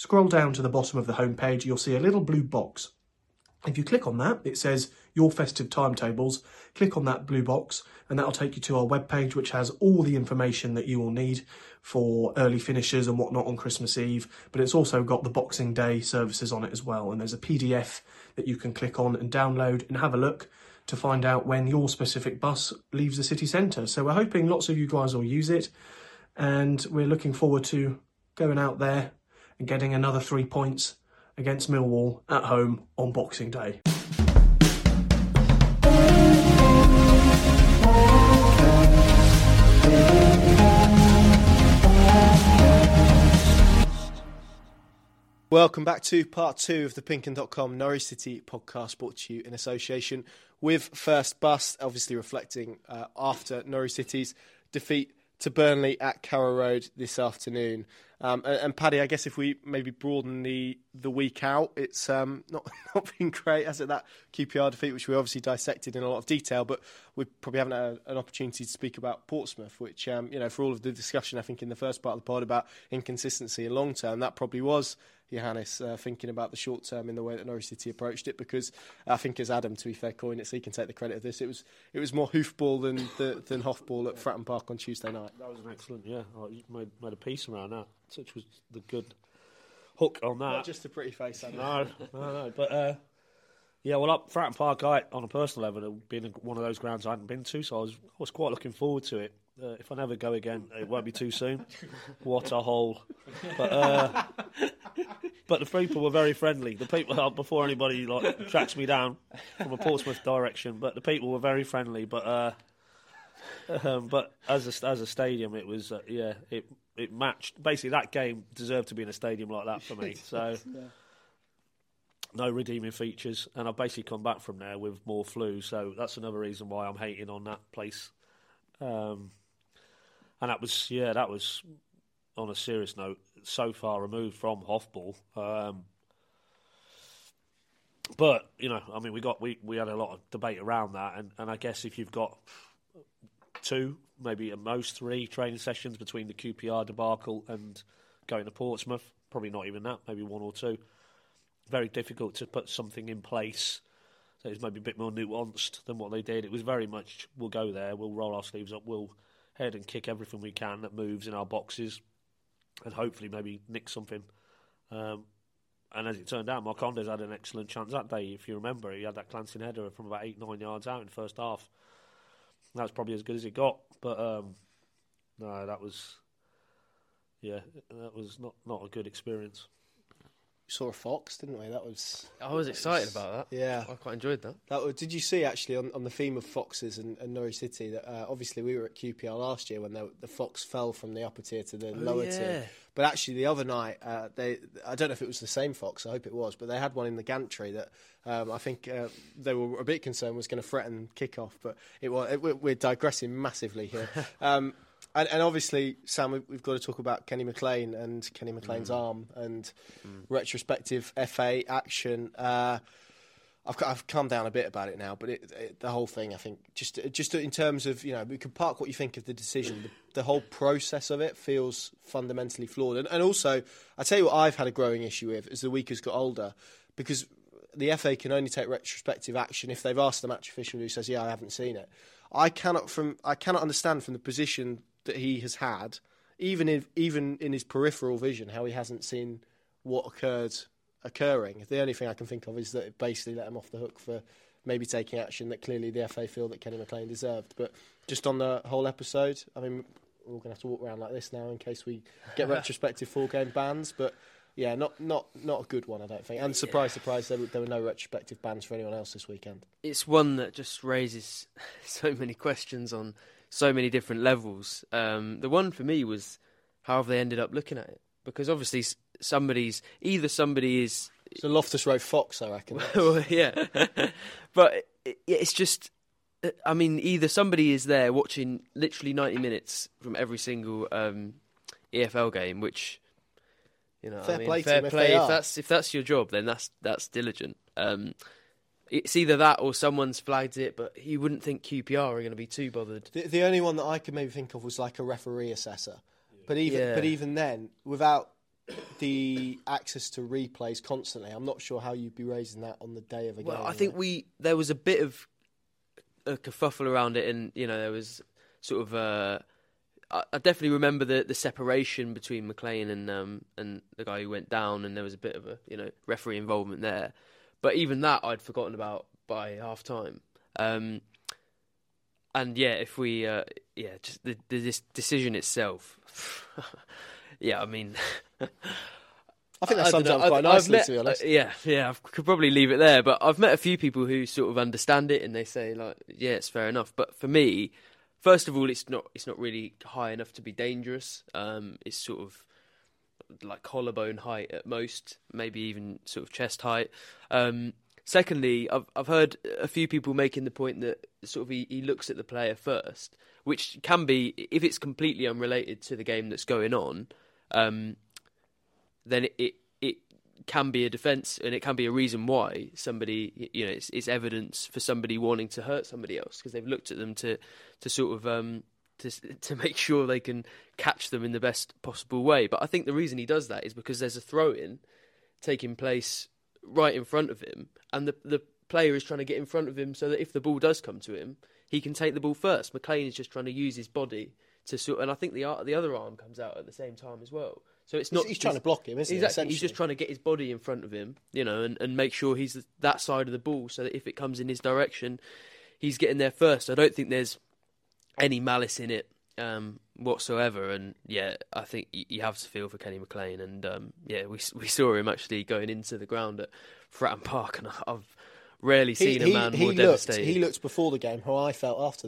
scroll down to the bottom of the homepage, you'll see a little blue box. If you click on that, it says your festive timetables. Click on that blue box and that'll take you to our webpage, which has all the information that you will need for early finishes and whatnot on Christmas Eve. But it's also got the Boxing Day services on it as well. And there's a P D F that you can click on and download and have a look to find out when your specific bus leaves the city centre. So we're hoping lots of you guys will use it. And we're looking forward to going out there and getting another three points against Millwall at home on Boxing Day. Welcome back to part two of the Pinkin dot com Norwich City podcast, brought to you in association with First Bus, obviously reflecting uh, after Norwich City's defeat to Burnley at Carrow Road this afternoon. Um, and, and Paddy, I guess if we maybe broaden the, the week out, it's um, not not been great, has it, that Q P R defeat, which we obviously dissected in a lot of detail, but we probably haven't had an opportunity to speak about Portsmouth, which, um, you know, for all of the discussion, I think, in the first part of the pod about inconsistency and long-term, that probably was Johannes uh, thinking about the short term in the way that Norwich City approached it, because I think, as Adam, to be fair, coined it, so he can take the credit of this, it was it was more hoofball than the, than Hoffball at Fratton Park on Tuesday night. That was an excellent, yeah. Oh, you made, made a piece around that, which was the good hook on that. Not just a pretty face, Adam. No, no, no. But, uh, yeah, well, up Fratton Park, I, on a personal level, it being one of those grounds I hadn't been to, so I was, I was quite looking forward to it. Uh, if I never go again, it won't be too soon. What a hole. But uh, but the people were very friendly. The people, uh, before anybody like tracks me down from a Portsmouth direction, but the people were very friendly. But uh, um, but as a, as a stadium, it was, uh, yeah, it it matched. Basically, that game deserved to be in a stadium like that for me. So yeah. No redeeming features. And I've basically come back from there with more flu. So that's another reason why I'm hating on that place. Um, and that was, yeah, that was, on a serious note, so far removed from Hoffball. Um, but, you know, I mean, we got we, we had a lot of debate around that, and, and I guess if you've got two, maybe at most three training sessions between the Q P R debacle and going to Portsmouth, probably not even that, maybe one or two, very difficult to put something in place that is maybe a bit more nuanced than what they did. It was very much, we'll go there, we'll roll our sleeves up, we'll head and kick everything we can that moves in our boxes, and hopefully maybe nick something. Um, and as it turned out, Marcondes had an excellent chance that day. If you remember, he had that glancing header from about eight, nine yards out in the first half. That was probably as good as it got. But um, no, that was, yeah, that was not, not a good experience. We saw a fox, didn't we? That was. I was excited about that. Yeah, I quite enjoyed that. That was, did you see actually on, on the theme of foxes and, and Norwich City that uh, obviously we were at Q P R last year when the, the fox fell from the upper tier to the Oh, lower yeah. tier. But actually the other night uh, they I don't know if it was the same fox. I hope it was, but they had one in the gantry that um, I think uh, they were a bit concerned was going to threaten kick-off. But it was it, we're digressing massively here. um, And, and obviously, Sam, we've, we've got to talk about Kenny McLean and Kenny McLean's mm. arm and mm. retrospective F A action. Uh, I've, I've calmed down a bit about it now, but it, it, the whole thing, I think, just just in terms of, you know, we can park what you think of the decision. The, the whole process of it feels fundamentally flawed. And, and also, I tell you what I've had a growing issue with as the week has got older, because the F A can only take retrospective action if they've asked the match official who says, yeah, I haven't seen it. I cannot from I cannot understand from the position that he has had, even in even in his peripheral vision, how he hasn't seen what occurred occurring. The only thing I can think of is that it basically let him off the hook for maybe taking action that clearly the F A feel that Kenny McLean deserved. But just on the whole episode, I mean, we're going to have to walk around like this now in case we get retrospective four-game bans. But yeah, not not not a good one, I don't think. And surprise, surprise, there were, there were no retrospective bans for anyone else this weekend. It's one that just raises so many questions on so many different levels. Um, the one for me was how have they ended up looking at it? Because obviously somebody's, either somebody is... It's a Loftus Road Fox, I reckon. Well, yeah. But it, it's just, I mean, either somebody is there watching literally ninety minutes from every single um, E F L game, which, you know, fair I mean, play fair to play. them if, if that's if that's your job, then that's that's diligent. Um, It's either that or someone's flagged it, but you wouldn't think Q P R are going to be too bothered. The, the only one that I could maybe think of was like a referee assessor. Yeah. But even yeah. but even then, without the access to replays constantly. I'm not sure how you'd be raising that on the day of a Well, game. I think we there was a bit of a kerfuffle around it, and you know there was sort of. Uh, I, I definitely remember the, the separation between McLean and um, and the guy who went down, and there was a bit of a you know referee involvement there. But even that I'd forgotten about by half time. Um, and yeah, if we uh, yeah just the, the this decision itself. Yeah, I mean, I think that I sums don't up know. quite I've- I've nicely, met- to be honest. uh, yeah, yeah, I could probably leave it there. But I've met a few people who sort of understand it, and they say like, yeah, it's fair enough. But for me, first of all, it's not it's not really high enough to be dangerous. Um, it's sort of like collarbone height at most, maybe even sort of chest height. Um, secondly, I've I've heard a few people making the point that sort of he, he looks at the player first, which can be, if it's completely unrelated to the game that's going on, um, then it, it it can be a defence, and it can be a reason why somebody, you know, it's, it's evidence for somebody wanting to hurt somebody else because they've looked at them to to sort of um, to to make sure they can catch them in the best possible way. But I think the reason he does that is because there's a throw-in taking place right in front of him, and the the player is trying to get in front of him so that if the ball does come to him, he can take the ball first. McLean is just trying to use his body to sort, and I think the the other arm comes out at the same time as well. So it's not He's, he's trying to block him, isn't exactly, he? he's just trying to get his body in front of him, you know, and, and make sure he's that side of the ball so that if it comes in his direction, he's getting there first. I don't think there's any malice in it um, whatsoever. And yeah, I think you have to feel for Kenny McLean. And um, yeah, we we saw him actually going into the ground at Fratton Park, and I've rarely seen he, a man he, more he devastated. Looked, he looked before the game how I felt after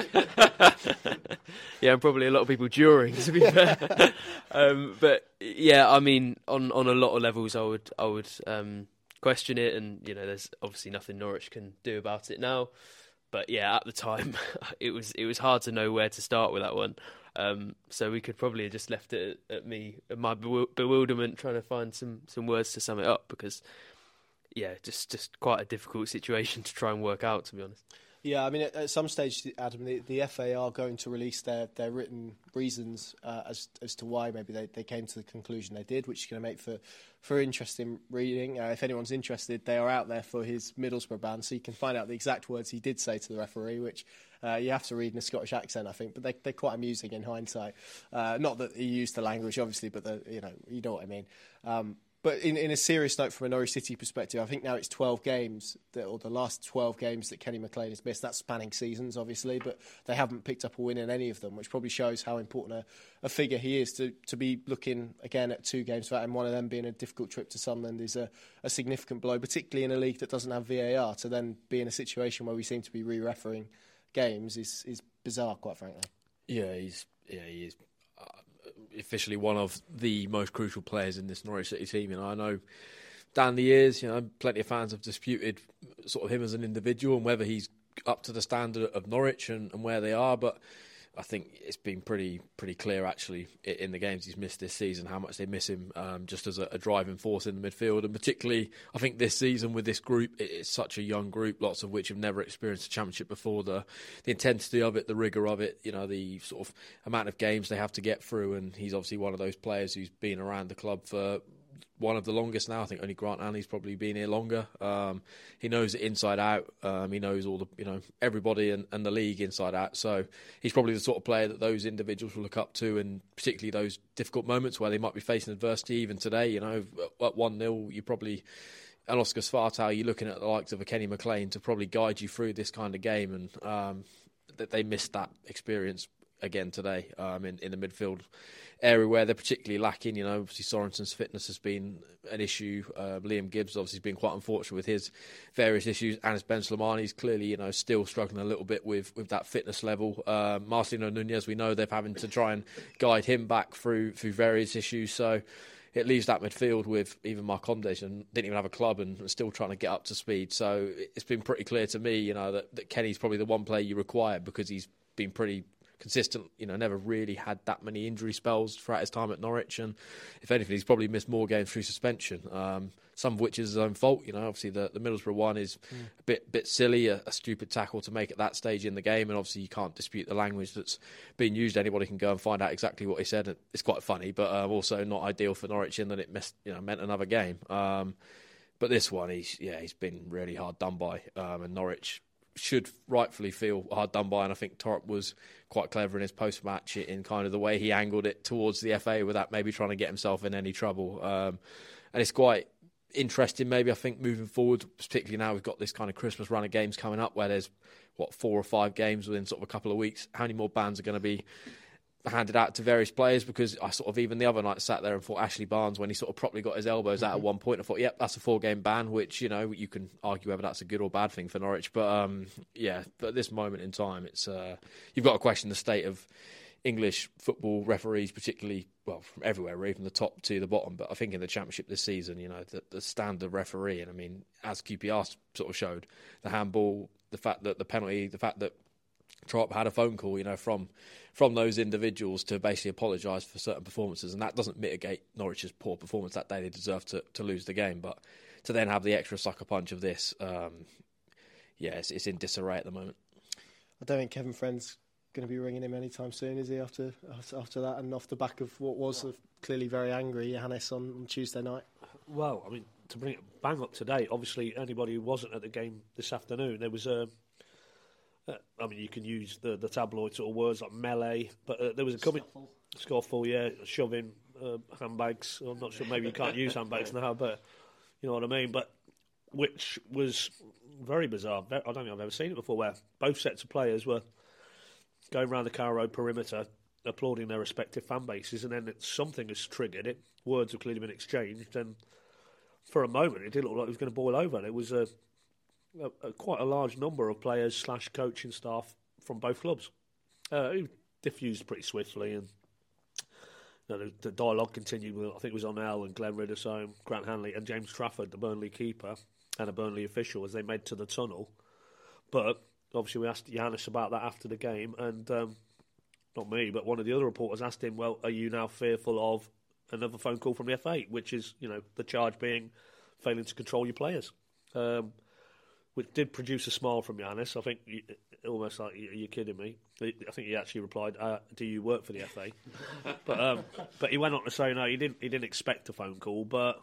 the game. Yeah, and probably a lot of people during, to be fair. um, but yeah, I mean, on, on a lot of levels, I would I would um, question it, and you know, there's obviously nothing Norwich can do about it now. But yeah, at the time, it was it was hard to know where to start with that one. Um, so we could probably have just left it at, at me, at my bewil- bewilderment, trying to find some, some words to sum it up, because yeah, just just quite a difficult situation to try and work out, to be honest. Yeah, I mean, at, at some stage, Adam, the, the F A are going to release their, their written reasons uh, as as to why maybe they, they came to the conclusion they did, which is going to make for, for interesting reading. Uh, if anyone's interested, they are out there for his Middlesbrough ban, so you can find out the exact words he did say to the referee, which uh, you have to read in a Scottish accent, I think, but they, they're quite amusing in hindsight. Uh, not that he used the language, obviously, but the, you know, you know what I mean. Um, But in, in a serious note, from a Norwich City perspective, I think now it's twelve games, that, or the last twelve games that Kenny McLean has missed. That's spanning seasons, obviously, but they haven't picked up a win in any of them, which probably shows how important a, a figure he is. To, to be looking, again, at two games for that, and one of them being a difficult trip to Sunderland is a, a significant blow, particularly in a league that doesn't have V A R. To then be in a situation where we seem to be re-refereeing games is, is bizarre, quite frankly. Yeah, he's yeah he is officially one of the most crucial players in this Norwich City team. You know, I know down the years, you know, plenty of fans have disputed sort of him as an individual and whether he's up to the standard of Norwich and, and where they are, but I think it's been pretty pretty clear actually in the games he's missed this season how much they miss him um, just as a, a driving force in the midfield, and particularly I think this season with this group, it's such a young group, lots of which have never experienced a championship before. The the intensity of it, the rigour of it, you know, the sort of amount of games they have to get through, and he's obviously one of those players who's been around the club for one of the longest now. I think only Grant Allen's probably been here longer. Um, he knows it inside out. Um, he knows all the, you know, everybody and, and the league inside out. So he's probably the sort of player that those individuals will look up to, and particularly those difficult moments where they might be facing adversity. Even today, you know, at one nil, you probably, and Oscar Svartau, you're looking at the likes of a Kenny McLean to probably guide you through this kind of game, and um, that they missed that experience again today um, in, in the midfield area where they're particularly lacking. You know, obviously Sorensen's fitness has been an issue. Uh, Liam Gibbs obviously has been quite unfortunate with his various issues. Anis Ben Slimani's clearly, you know, still struggling a little bit with, with that fitness level. Uh, Marcelino Nunez, we know they're having to try and guide him back through through various issues. So it leaves that midfield with even Marcondes, and didn't even have a club and still trying to get up to speed. So it's been pretty clear to me, you know, that, that Kenny's probably the one player you require because he's been pretty consistent. You know, never really had that many injury spells throughout his time at Norwich, and if anything, he's probably missed more games through suspension. Um, some of which is his own fault. You know, obviously the, the Middlesbrough one is mm. a bit bit silly, a, a stupid tackle to make at that stage in the game, and obviously you can't dispute the language that's being used. Anybody can go and find out exactly what he said. It's quite funny, but uh, also not ideal for Norwich in that it missed, you know, meant another game. Um, but this one, he's yeah, he's been really hard done by, um, and Norwich should rightfully feel hard done by. And I think Torp was quite clever in his post match in kind of the way he angled it towards the F A without maybe trying to get himself in any trouble. Um, and it's quite interesting, maybe, I think, moving forward, particularly now we've got this kind of Christmas run of games coming up where there's, what, four or five games within sort of a couple of weeks. How many more bans are going to be handed out to various players? Because I sort of, even the other night, sat there and thought Ashley Barnes, when he sort of properly got his elbows mm-hmm. out at one point, I thought, yep, that's a four-game ban, which, you know, you can argue whether that's a good or bad thing for Norwich. But, um, yeah, but at this moment in time, it's uh, you've got to question the state of English football referees, particularly, well, from everywhere, really, from the top to the bottom. But I think in the Championship this season, you know, the, the standard referee, and I mean, as Q P R sort of showed, the handball, the fact that the penalty, the fact that Trop had a phone call, you know, from from those individuals to basically apologise for certain performances, and that doesn't mitigate Norwich's poor performance that day. They deserve to, to lose the game, but to then have the extra sucker punch of this, um, yeah, it's, it's in disarray at the moment. I don't think Kevin Friend's going to be ringing him anytime soon, is he, after after that, and off the back of what was a clearly very angry Johannes on, on Tuesday night? Well, I mean, to bring it bang up to date, obviously anybody who wasn't at the game this afternoon, there was a uh, I mean, you can use the, the tabloid sort of words like melee, but uh, there was a coming scuffle, yeah, shoving uh, handbags. I'm not sure, maybe you can't use handbags now, but you know what I mean. But which was very bizarre. I don't think I've ever seen it before, where both sets of players were going around the Carrow Road perimeter, applauding their respective fan bases, and then it, something has triggered it. Words have clearly been exchanged, and for a moment it did look like it was going to boil over. And it was a, a, a quite a large number of players slash coaching staff from both clubs. Uh, it diffused pretty swiftly, and you know, the, the dialogue continued with, I think it was O'Neill and Glenn Riddersholm, Grant Hanley, and James Trafford, the Burnley keeper, and a Burnley official, as they made to the tunnel. But obviously, we asked Johannes about that after the game, and um, not me, but one of the other reporters asked him, well, are you now fearful of another phone call from the F A, which is, you know, the charge being failing to control your players, um, which did produce a smile from Johannes. I think, you, almost like, you're kidding me. I think he actually replied, uh, do you work for the F A? but um, but he went on to say, no, he didn't, he didn't expect a phone call, but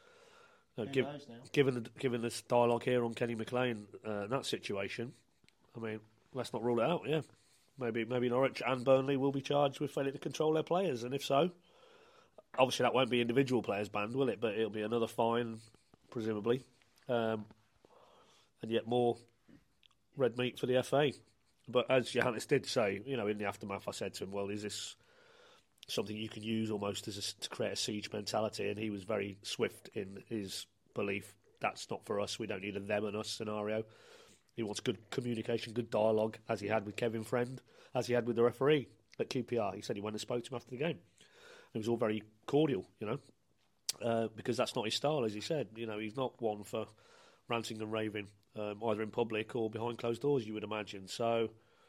uh, give, given, the, given this dialogue here on Kenny McLean, uh, that situation, I mean, let's not rule it out, yeah. Maybe maybe Norwich and Burnley will be charged with failing to control their players, and if so, obviously that won't be individual players banned, will it? But it'll be another fine, presumably, um, and yet more red meat for the F A. But as Johannes did say, you know, in the aftermath, I said to him, well, is this something you can use almost as a, to create a siege mentality? And he was very swift in his belief, that's not for us, we don't need a them and us scenario. He wants good communication, good dialogue, as he had with Kevin Friend, as he had with the referee at Q P R. He said he went and spoke to him after the game. It was all very cordial, you know, uh, because that's not his style, as he said. You know, he's not one for ranting and raving, um, either in public or behind closed doors, you would imagine. So,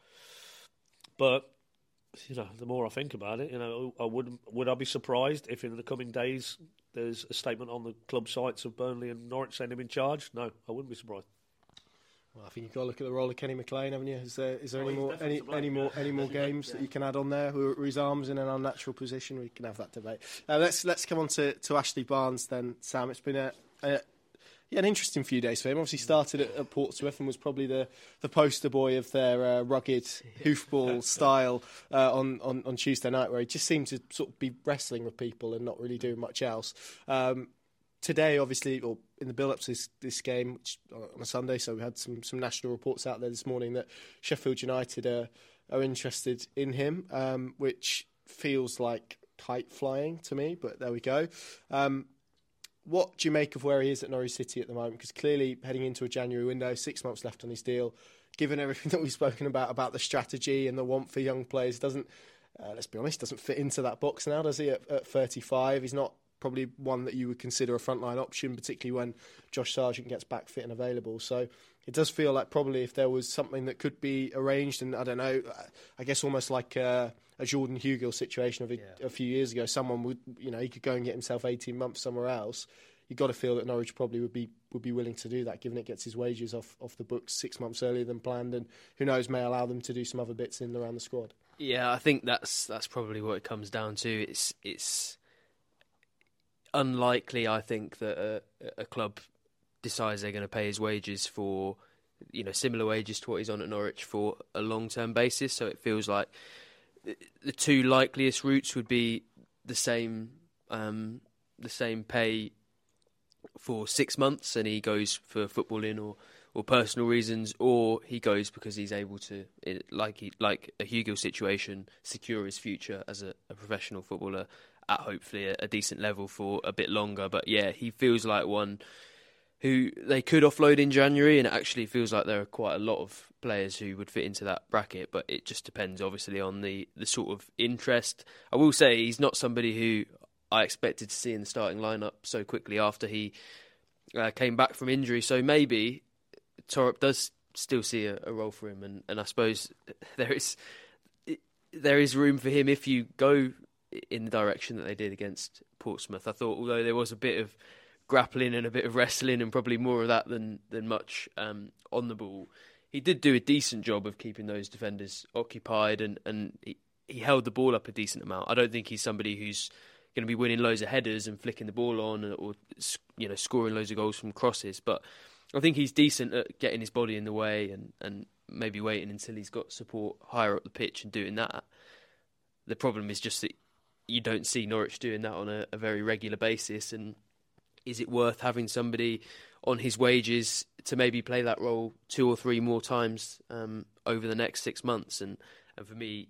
but, you know, the more I think about it, you know, I would would I be surprised if in the coming days there's a statement on the club sites of Burnley and Norwich saying him in charge? No, I wouldn't be surprised. Well, I think you've got to look at the role of Kenny McLean, haven't you? Is there, is there oh, any more any, any more any more games yeah. that you can add on there? Who his arms in an unnatural position? We can have that debate. Uh, let's let's come on to, to Ashley Barnes then, Sam. It's been a, a yeah an interesting few days for him. Obviously started at, at Portsmouth and was probably the, the poster boy of their uh, rugged hoofball style uh, on, on on Tuesday night, where he just seemed to sort of be wrestling with people and not really doing much else. Um, Today, obviously, or in the build-up to this, this game, which on a Sunday, so we had some, some national reports out there this morning that Sheffield United are, are interested in him, um, which feels like kite flying to me, but there we go. Um, what do you make of where he is at Norwich City at the moment? Because clearly, heading into a January window, six months left on his deal, given everything that we've spoken about, about the strategy and the want for young players, doesn't, uh, let's be honest, doesn't fit into that box now, does he, at, at thirty-five? He's not probably one that you would consider a frontline option, particularly when Josh Sargent gets back fit and available. So it does feel like probably if there was something that could be arranged, and I don't know, I guess almost like a, a Jordan Hugill situation of a, yeah. a few years ago, someone would, you know, he could go and get himself eighteen months somewhere else. You've got to feel that Norwich probably would be would be willing to do that, given it gets his wages off, off the books six months earlier than planned, and who knows, may allow them to do some other bits in and around the squad. Yeah, I think that's that's probably what it comes down to. It's it's unlikely, I think, that a, a club decides they're going to pay his wages for, you know, similar wages to what he's on at Norwich for a long-term basis. So it feels like the two likeliest routes would be the same, um, the same pay for six months, and he goes for footballing or, or personal reasons, or he goes because he's able to, like he, like a Hugill situation, secure his future as a, a professional footballer at hopefully a, a decent level for a bit longer. But yeah, he feels like one who they could offload in January, and it actually feels like there are quite a lot of players who would fit into that bracket, but it just depends obviously on the, the sort of interest. I will say he's not somebody who I expected to see in the starting lineup so quickly after he uh, came back from injury, so maybe Torup does still see a, a role for him, and, and I suppose there is there is room for him if you go in the direction that they did against Portsmouth. I thought, although there was a bit of grappling and a bit of wrestling and probably more of that than than much um, on the ball, he did do a decent job of keeping those defenders occupied, and, and he, he held the ball up a decent amount. I don't think he's somebody who's going to be winning loads of headers and flicking the ball on, or, you know, scoring loads of goals from crosses, but I think he's decent at getting his body in the way and, and maybe waiting until he's got support higher up the pitch and doing that. The problem is just that you don't see Norwich doing that on a, a very regular basis, and is it worth having somebody on his wages to maybe play that role two or three more times um, over the next six months? And, and for me,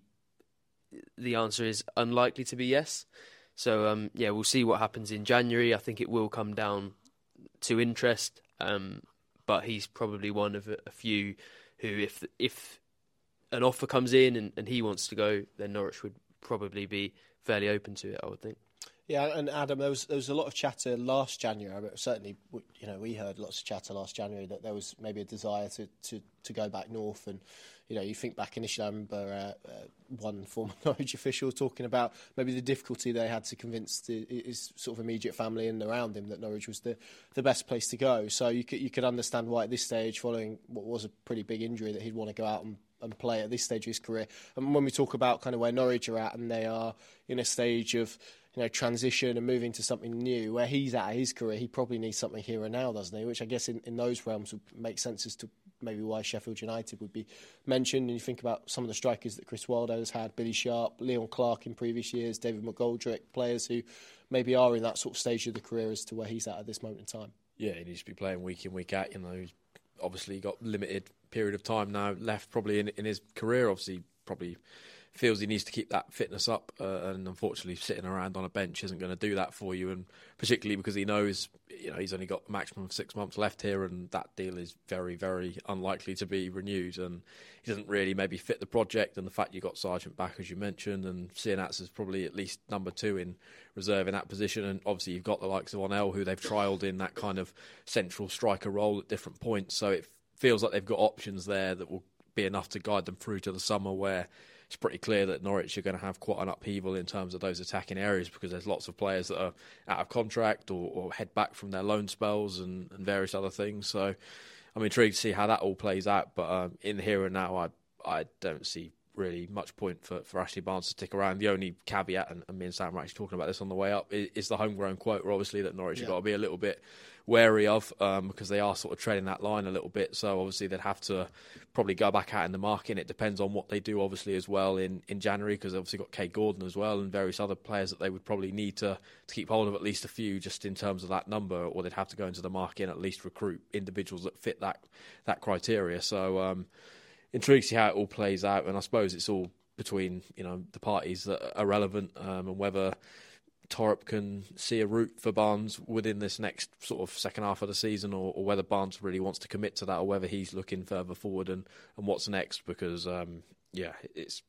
the answer is unlikely to be yes. So, um, yeah, we'll see what happens in January. I think it will come down to interest, um, but he's probably one of a, a few who, if if an offer comes in and, and he wants to go, then Norwich would probably be fairly open to it, I would think. Yeah, and Adam, there was there was a lot of chatter last January. I mean, certainly, you know, we heard lots of chatter last January that there was maybe a desire to, to, to go back north. And, you know, you think back initially, I remember uh, uh, one former Norwich official talking about maybe the difficulty they had to convince the, his sort of immediate family and around him that Norwich was the, the best place to go. So you could you could understand why at this stage, following what was a pretty big injury, that he'd want to go out and and play at this stage of his career. And when we talk about kind of where Norwich are at, and they are in a stage of, you know, transition and moving to something new, where he's at his career, he probably needs something here and now, doesn't he? Which I guess in, in those realms would make sense as to maybe why Sheffield United would be mentioned. And you think about some of the strikers that Chris Wilder has had, Billy Sharp, Leon Clark in previous years, David McGoldrick, players who maybe are in that sort of stage of the career as to where he's at at this moment in time. Yeah, he needs to be playing week in, week out. You know, he's obviously got limited period of time now left probably in, in his career. Obviously probably feels he needs to keep that fitness up, uh, and unfortunately sitting around on a bench isn't going to do that for you, and particularly because he knows, you know, he's only got a maximum of six months left here, and that deal is very, very unlikely to be renewed, and he doesn't really maybe fit the project. And the fact you got Sargent back, as you mentioned, and Sienats is probably at least number two in reserve in that position, and obviously you've got the likes of Onel, who they've trialled in that kind of central striker role at different points, so it feels like they've got options there that will be enough to guide them through to the summer, where it's pretty clear that Norwich are going to have quite an upheaval in terms of those attacking areas, because there's lots of players that are out of contract or, or head back from their loan spells and, and various other things. So I'm intrigued to see how that all plays out. But um, in the here and now, I I don't see really much point for, for Ashley Barnes to stick around. The only caveat, and, and me and Sam were actually talking about this on the way up, is, is the homegrown quota, obviously, that Norwich yeah. have got to be a little bit wary of, um, because they are sort of treading that line a little bit. So obviously they'd have to probably go back out in the market, and it depends on what they do obviously as well in, in January, because obviously got Kay Gordon as well and various other players that they would probably need to, to keep hold of, at least a few just in terms of that number, or they'd have to go into the market and at least recruit individuals that fit that that criteria. So um, intrigued to see how it all plays out, and I suppose it's all between, you know, the parties that are relevant, um, and whether Torup can see a route for Barnes within this next sort of second half of the season, or, or whether Barnes really wants to commit to that, or whether he's looking further forward and, and what's next. Because um, yeah, it's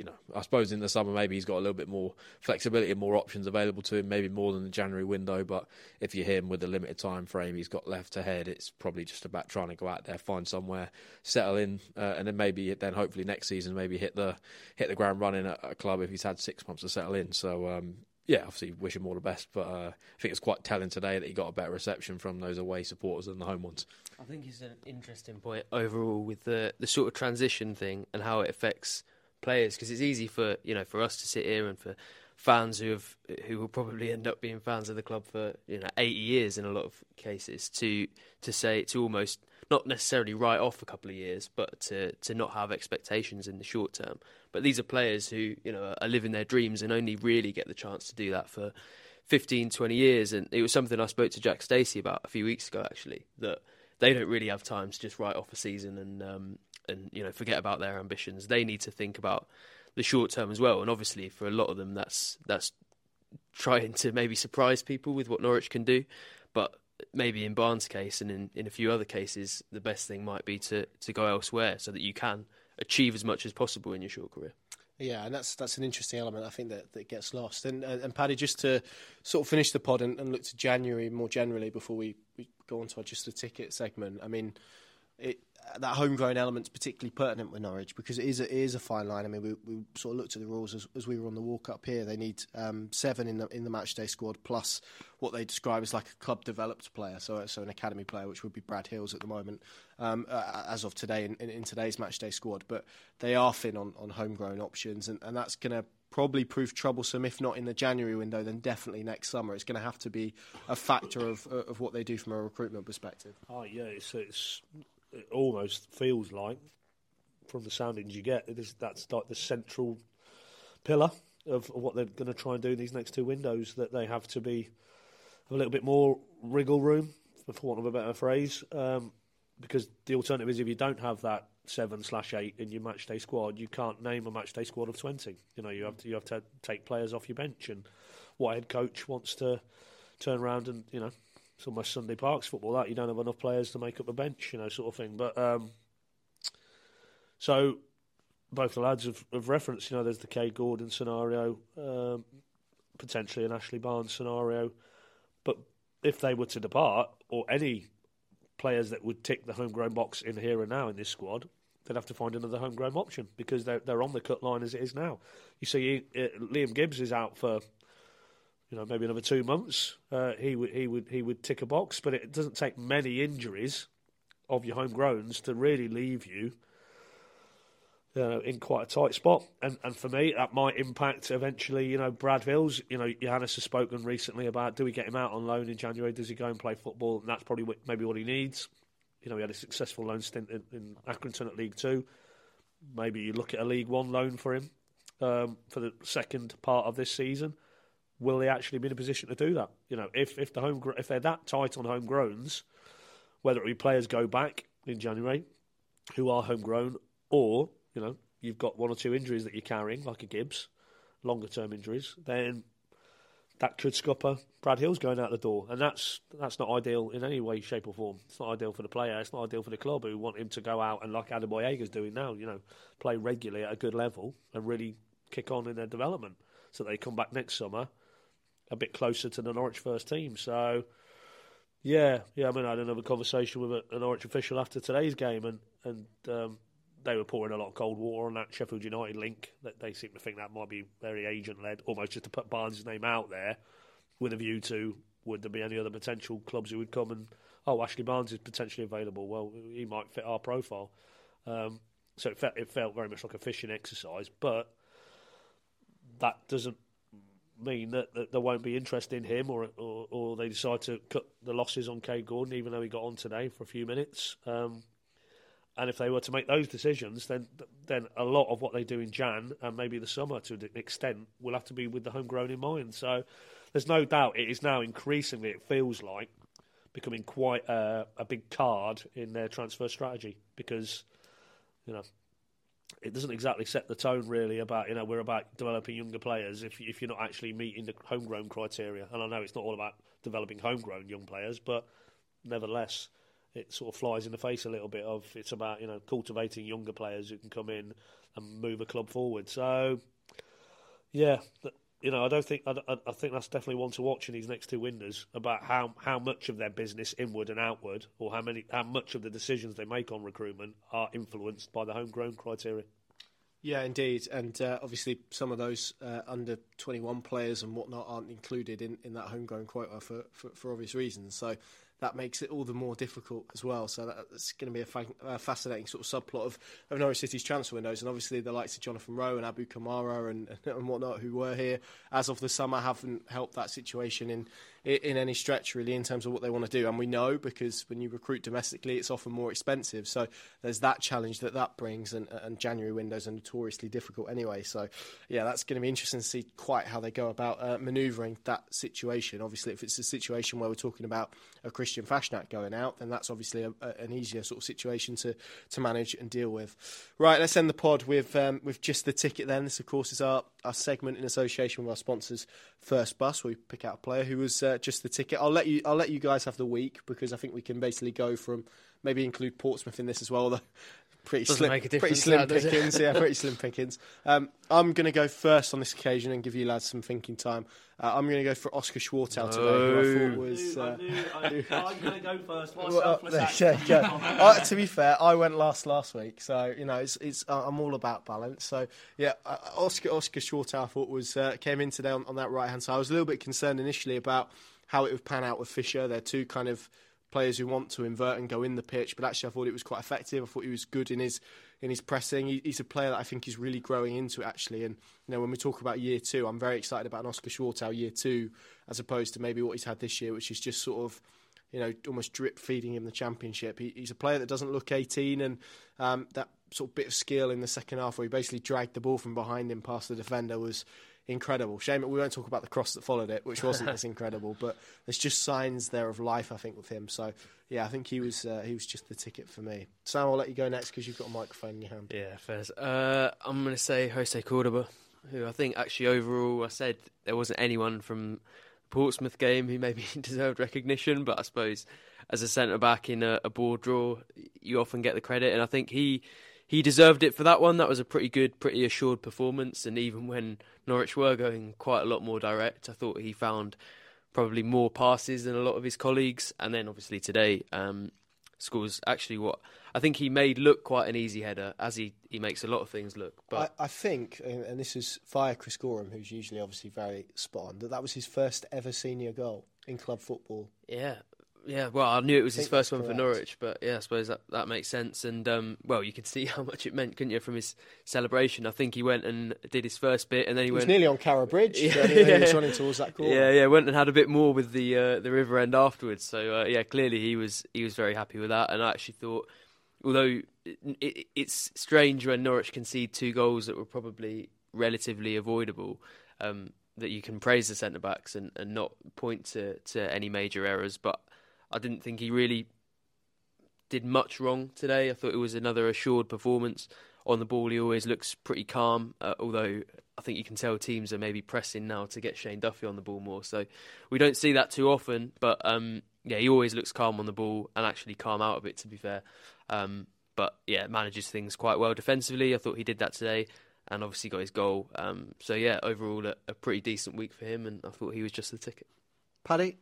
you know, I suppose in the summer maybe he's got a little bit more flexibility and more options available to him, maybe more than the January window. But if you're him with the limited time frame he's got left ahead, it's probably just about trying to go out there, find somewhere, settle in, uh, and then maybe then hopefully next season maybe hit the hit the ground running at a club if he's had six months to settle in. So um, yeah, obviously wish him all the best. But uh, I think it's quite telling today that he got a better reception from those away supporters than the home ones. I think it's an interesting point overall with the the sort of transition thing and how it affects players, because it's easy for you know for us to sit here and for fans who have who will probably end up being fans of the club for you know eighty years in a lot of cases to to say to almost not necessarily write off a couple of years, but to to not have expectations in the short term. But these are players who you know are living their dreams and only really get the chance to do that for fifteen, twenty years. And it was something I spoke to Jack Stacey about a few weeks ago, actually, that they don't really have time to just write off a season and um, and you know forget about their ambitions. They need to think about the short term as well. And obviously, for a lot of them, that's that's trying to maybe surprise people with what Norwich can do. But maybe in Barnes' case and in, in a few other cases, the best thing might be to, to go elsewhere so that you can achieve as much as possible in your short career. Yeah, and that's that's an interesting element, I think, that, that gets lost. And, and, and Paddy, just to sort of finish the pod and, and look to January more generally before we, we go on to our Just the Ticket segment, I mean, it, that homegrown element's particularly pertinent with Norwich because it is a, it is a fine line. I mean, we, we sort of looked at the rules as, as we were on the walk up here. They need um, seven in the in the matchday squad plus what they describe as like a club developed player, so so an academy player, which would be Brad Hills at the moment, um, uh, as of today in, in, in today's matchday squad. But they are thin on, on homegrown options, and, and that's going to probably prove troublesome, if not in the January window, then definitely next summer. It's going to have to be a factor of of what they do from a recruitment perspective. Oh yeah, it's it's. It almost feels like, from the soundings you get, it is, that's like the central pillar of, of what they're going to try and do these next two windows, that they have to be have a little bit more wriggle room, for want of a better phrase, um, because the alternative is if you don't have that seven slash eight in your matchday squad, you can't name a matchday squad of twenty. You know, you have to you have to take players off your bench, and what head coach wants to turn around and you know. It's almost Sunday Parks football, that you don't have enough players to make up a bench, you know, sort of thing. But um, so both the lads have, have referenced, you know, there's the Kay Gordon scenario, um, potentially an Ashley Barnes scenario. But if they were to depart, or any players that would tick the homegrown box in here and now in this squad, they'd have to find another homegrown option because they're they're on the cut line as it is now. You see, uh, Liam Gibbs is out for. You know, maybe another two months, uh, he would he would he would tick a box. But it doesn't take many injuries of your homegrowns to really leave you, you know, in quite a tight spot. And and for me, that might impact eventually. You know, Brad Hills. You know, Johannes has spoken recently about do we get him out on loan in January? Does he go and play football? And that's probably what, maybe what he needs. You know, he had a successful loan stint in, in Accrington at League Two. Maybe you look at a League One loan for him um, for the second part of this season. Will they actually be in a position to do that? You know, if if the home if they're that tight on homegrowns, whether it be players go back in January who are homegrown, or you know you've got one or two injuries that you're carrying, like a Gibbs, longer term injuries, then that could scupper Brad Hills going out the door, and that's that's not ideal in any way, shape, or form. It's not ideal for the player. It's not ideal for the club who want him to go out and like Adebayo's doing now, you know, play regularly at a good level and really kick on in their development, so they come back next summer a bit closer to the Norwich first team. So, yeah, yeah. I mean, I had another conversation with a, a Norwich official after today's game, and and um, they were pouring a lot of cold water on that Sheffield United link. That they seem to think that might be very agent-led, almost just to put Barnes' name out there with a view to would there be any other potential clubs who would come and oh, Ashley Barnes is potentially available. Well, he might fit our profile. Um, so it felt, it felt very much like a fishing exercise, but that doesn't mean that, that there won't be interest in him, or, or or they decide to cut the losses on Kay Gordon, even though he got on today for a few minutes. Um, and if they were to make those decisions, then then a lot of what they do in Jan and maybe the summer to an extent will have to be with the homegrown in mind. So there's no doubt it is now increasingly, it feels like, becoming quite a, a big card in their transfer strategy, because, you know, it doesn't exactly set the tone really about, you know, we're about developing younger players if if you're not actually meeting the homegrown criteria. And I know it's not all about developing homegrown young players, but nevertheless, it sort of flies in the face a little bit of it's about, you know, cultivating younger players who can come in and move a club forward. So, yeah, you know, I don't think I, I think that's definitely one to watch in these next two windows about how, how much of their business inward and outward, or how many how much of the decisions they make on recruitment are influenced by the homegrown criteria. Yeah, indeed, and uh, obviously some of those uh, under twenty-one players and whatnot aren't included in, in that homegrown quota for, for, for obvious reasons. So that makes it all the more difficult as well. So that's going to be a, fa- a fascinating sort of subplot of, of Norwich City's transfer windows. And obviously the likes of Jonathan Rowe and Abu Kamara and, and whatnot who were here as of the summer haven't helped that situation in in any stretch really in terms of what they want to do. And we know because when you recruit domestically it's often more expensive. So there's that challenge that that brings, and, and January windows are notoriously difficult anyway. So yeah, that's going to be interesting to see quite how they go about uh, manoeuvring that situation. Obviously if it's a situation where we're talking about a Christian Fashnak going out, then that's obviously a, a, an easier sort of situation to, to manage and deal with. Right, let's end the pod with um, with just the ticket then. This of course is our, our segment in association with our sponsors First Bus, where we pick out a player who was uh, just the ticket. I'll let you I'll let you guys have the week because I think we can basically go from, maybe include Portsmouth in this as well, although pretty Doesn't slim, make a pretty difference slim now, does it? pickings. Yeah, pretty slim pickings. Um, I'm going to go first on this occasion and give you lads some thinking time. Uh, I'm going to go for Oscar Schwartau today, who I thought was. Uh, I knew, I, I'm going to go first. My Well, uh, selfless there act. you go. uh, to be fair, I went last last week, so you know it's it's. Uh, I'm all about balance. So yeah, uh, Oscar Oscar Schwartau I thought was uh, came in today on, on that right hand side. I was a little bit concerned initially about how it would pan out with Fisher. They're two kind of players who want to invert and go in the pitch, but actually I thought it was quite effective. I thought he was good in his in his pressing. He, he's a player that I think is really growing into it actually. And you know, when we talk about year two, I'm very excited about an Oscar Schwartau year two as opposed to maybe what he's had this year, which is just sort of, you know, almost drip feeding him the championship. He, he's a player that doesn't look eighteen, and um, that sort of bit of skill in the second half where he basically dragged the ball from behind him past the defender was incredible. Shame that we won't talk about the cross that followed it, which wasn't as incredible, but there's just signs there of life, I think, with him. So yeah, I think he was uh, he was just the ticket for me. Sam, I'll let you go next because you've got a microphone in your hand. Yeah, fair. Uh, I'm going to say Jose Cordoba, who I think actually overall I said there wasn't anyone from the Portsmouth game who maybe deserved recognition, but I suppose as a centre-back in a, a board draw, you often get the credit, and I think he he deserved it for that one. That was a pretty good, pretty assured performance, and even when Norwich were going quite a lot more direct, I thought he found probably more passes than a lot of his colleagues, and then obviously today um, scores actually what I think he made look quite an easy header, as he, he makes a lot of things look. But I, I think, and this is via Chris Gorham, who's usually obviously very spot on, that that was his first ever senior goal in club football. yeah, yeah. Well, I knew it was I his think first that's one for correct. Norwich, but yeah, I suppose that, that makes sense. And um, well, you can see how much it meant, couldn't you, from his celebration? I think he went and did his first bit, and then he, He went was nearly on Carrow Bridge. Yeah, so he yeah. was running towards that corner. Yeah, yeah, went and had a bit more with the uh, the River End afterwards. So uh, yeah, clearly he was he was very happy with that. And I actually thought, although it, it, it's strange when Norwich concede two goals that were probably relatively avoidable, um, that you can praise the centre backs and, and not point to, to any major errors. But I didn't think he really did much wrong today. I thought it was another assured performance. On the ball, he always looks pretty calm, uh, although I think you can tell teams are maybe pressing now to get Shane Duffy on the ball more. So we don't see that too often, but um, yeah, he always looks calm on the ball and actually calm out of it, to be fair. Um, but yeah, manages things quite well defensively. I thought he did that today, and obviously got his goal. Um, so yeah, overall a, a pretty decent week for him, and I thought he was just the ticket. Paddy?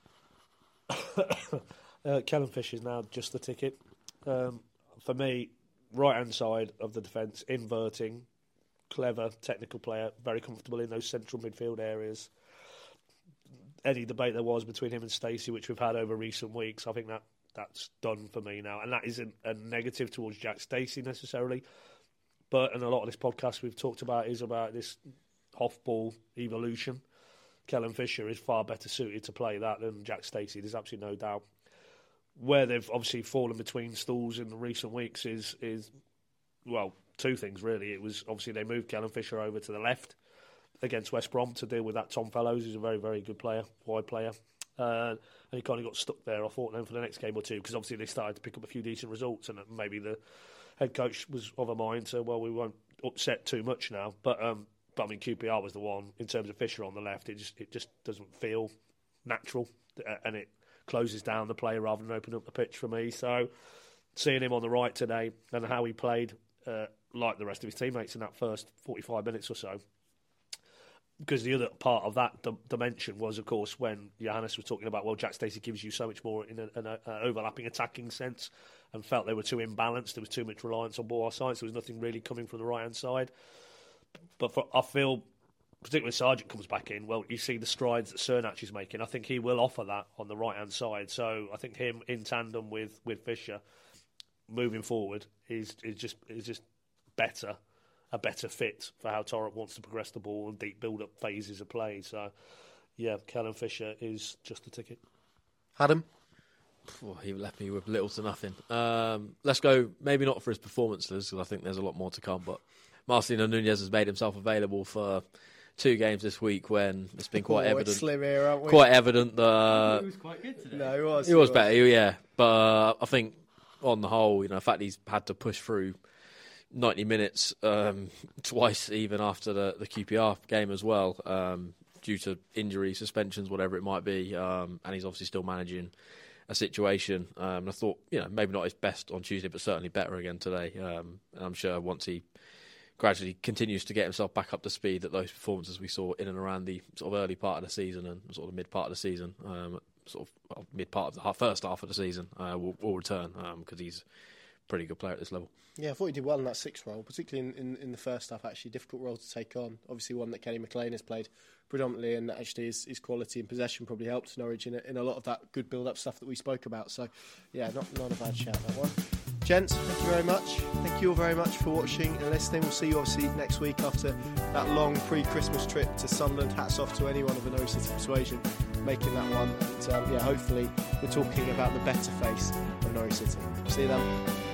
uh, Callum Fisher's now just the ticket. Um, for me, right-hand side of the defence, inverting, clever, technical player, very comfortable in those central midfield areas. Any debate there was between him and Stacey, which we've had over recent weeks, I think that that's done for me now. And that isn't a negative towards Jack Stacey necessarily. But in a lot of this podcast we've talked about is about this off-ball evolution. Callum Fisher is far better suited to play that than Jack Stacey, there's absolutely no doubt. Where they've obviously fallen between stools in the recent weeks is, is well, two things really. It was obviously they moved Callum Fisher over to the left against West Brom to deal with that Tom Fellows, who's a very, very good player, wide player. Uh, and he kind of got stuck there, I thought, then for the next game or two, because obviously they started to pick up a few decent results, and maybe the head coach was of a mind, so, well, we won't upset too much now. But, um, but I mean, Q P R was the one, in terms of Fisher on the left, it just it just doesn't feel natural, uh, and it closes down the play rather than opening up the pitch for me. So seeing him on the right today and how he played, uh, like the rest of his teammates in that first forty-five minutes or so. Because the other part of that d- dimension was, of course, when Johannes was talking about, well, Jack Stacey gives you so much more in an overlapping attacking sense, and felt they were too imbalanced. There was too much reliance on ball science. There was nothing really coming from the right-hand side. But for, I feel, particularly Sargent comes back in, well, you see the strides that Cernach is making. I think he will offer that on the right-hand side. So I think him in tandem with, with Fisher moving forward is is just is just better. A better fit for how Torrop wants to progress the ball and deep build-up phases of play. So, yeah, Callum Fisher is just a ticket. Adam? Oh, he left me with little to nothing. Um, let's go, maybe not for his performances, because I think there's a lot more to come, but Marcelino Nunez has made himself available for two games this week when it's been quite oh, evident. It's slim here, aren't we? Quite evident that... He was quite good today. No, he was. He, he was, was better, yeah. But uh, I think, on the whole, you know, the fact he's had to push through ninety minutes um, twice, even after the, the Q P R game as well, um, due to injury, suspensions, whatever it might be, um, and he's obviously still managing a situation. Um, I thought, you know, maybe not his best on Tuesday, but certainly better again today. Um, and I'm sure once he gradually continues to get himself back up to speed, that those performances we saw in and around the sort of early part of the season and sort of mid part of the season, um, sort of well, mid part of the half, first half of the season, uh, will, will return because um, he's a pretty good player at this level. Yeah, I thought he did well in that sixth role, particularly in, in, in the first half, actually. Difficult role to take on. Obviously one that Kenny McLean has played predominantly, and actually his, his quality and possession probably helped Norwich in a, in a lot of that good build-up stuff that we spoke about. So, yeah, not, not a bad shout, that one. Gents, thank you very much. Thank you all very much for watching and listening. We'll see you obviously next week after that long pre-Christmas trip to Sunderland. Hats off to anyone of the Norwich City persuasion making that one. But, um, yeah, hopefully we're talking about the better face of Norwich City. See you then.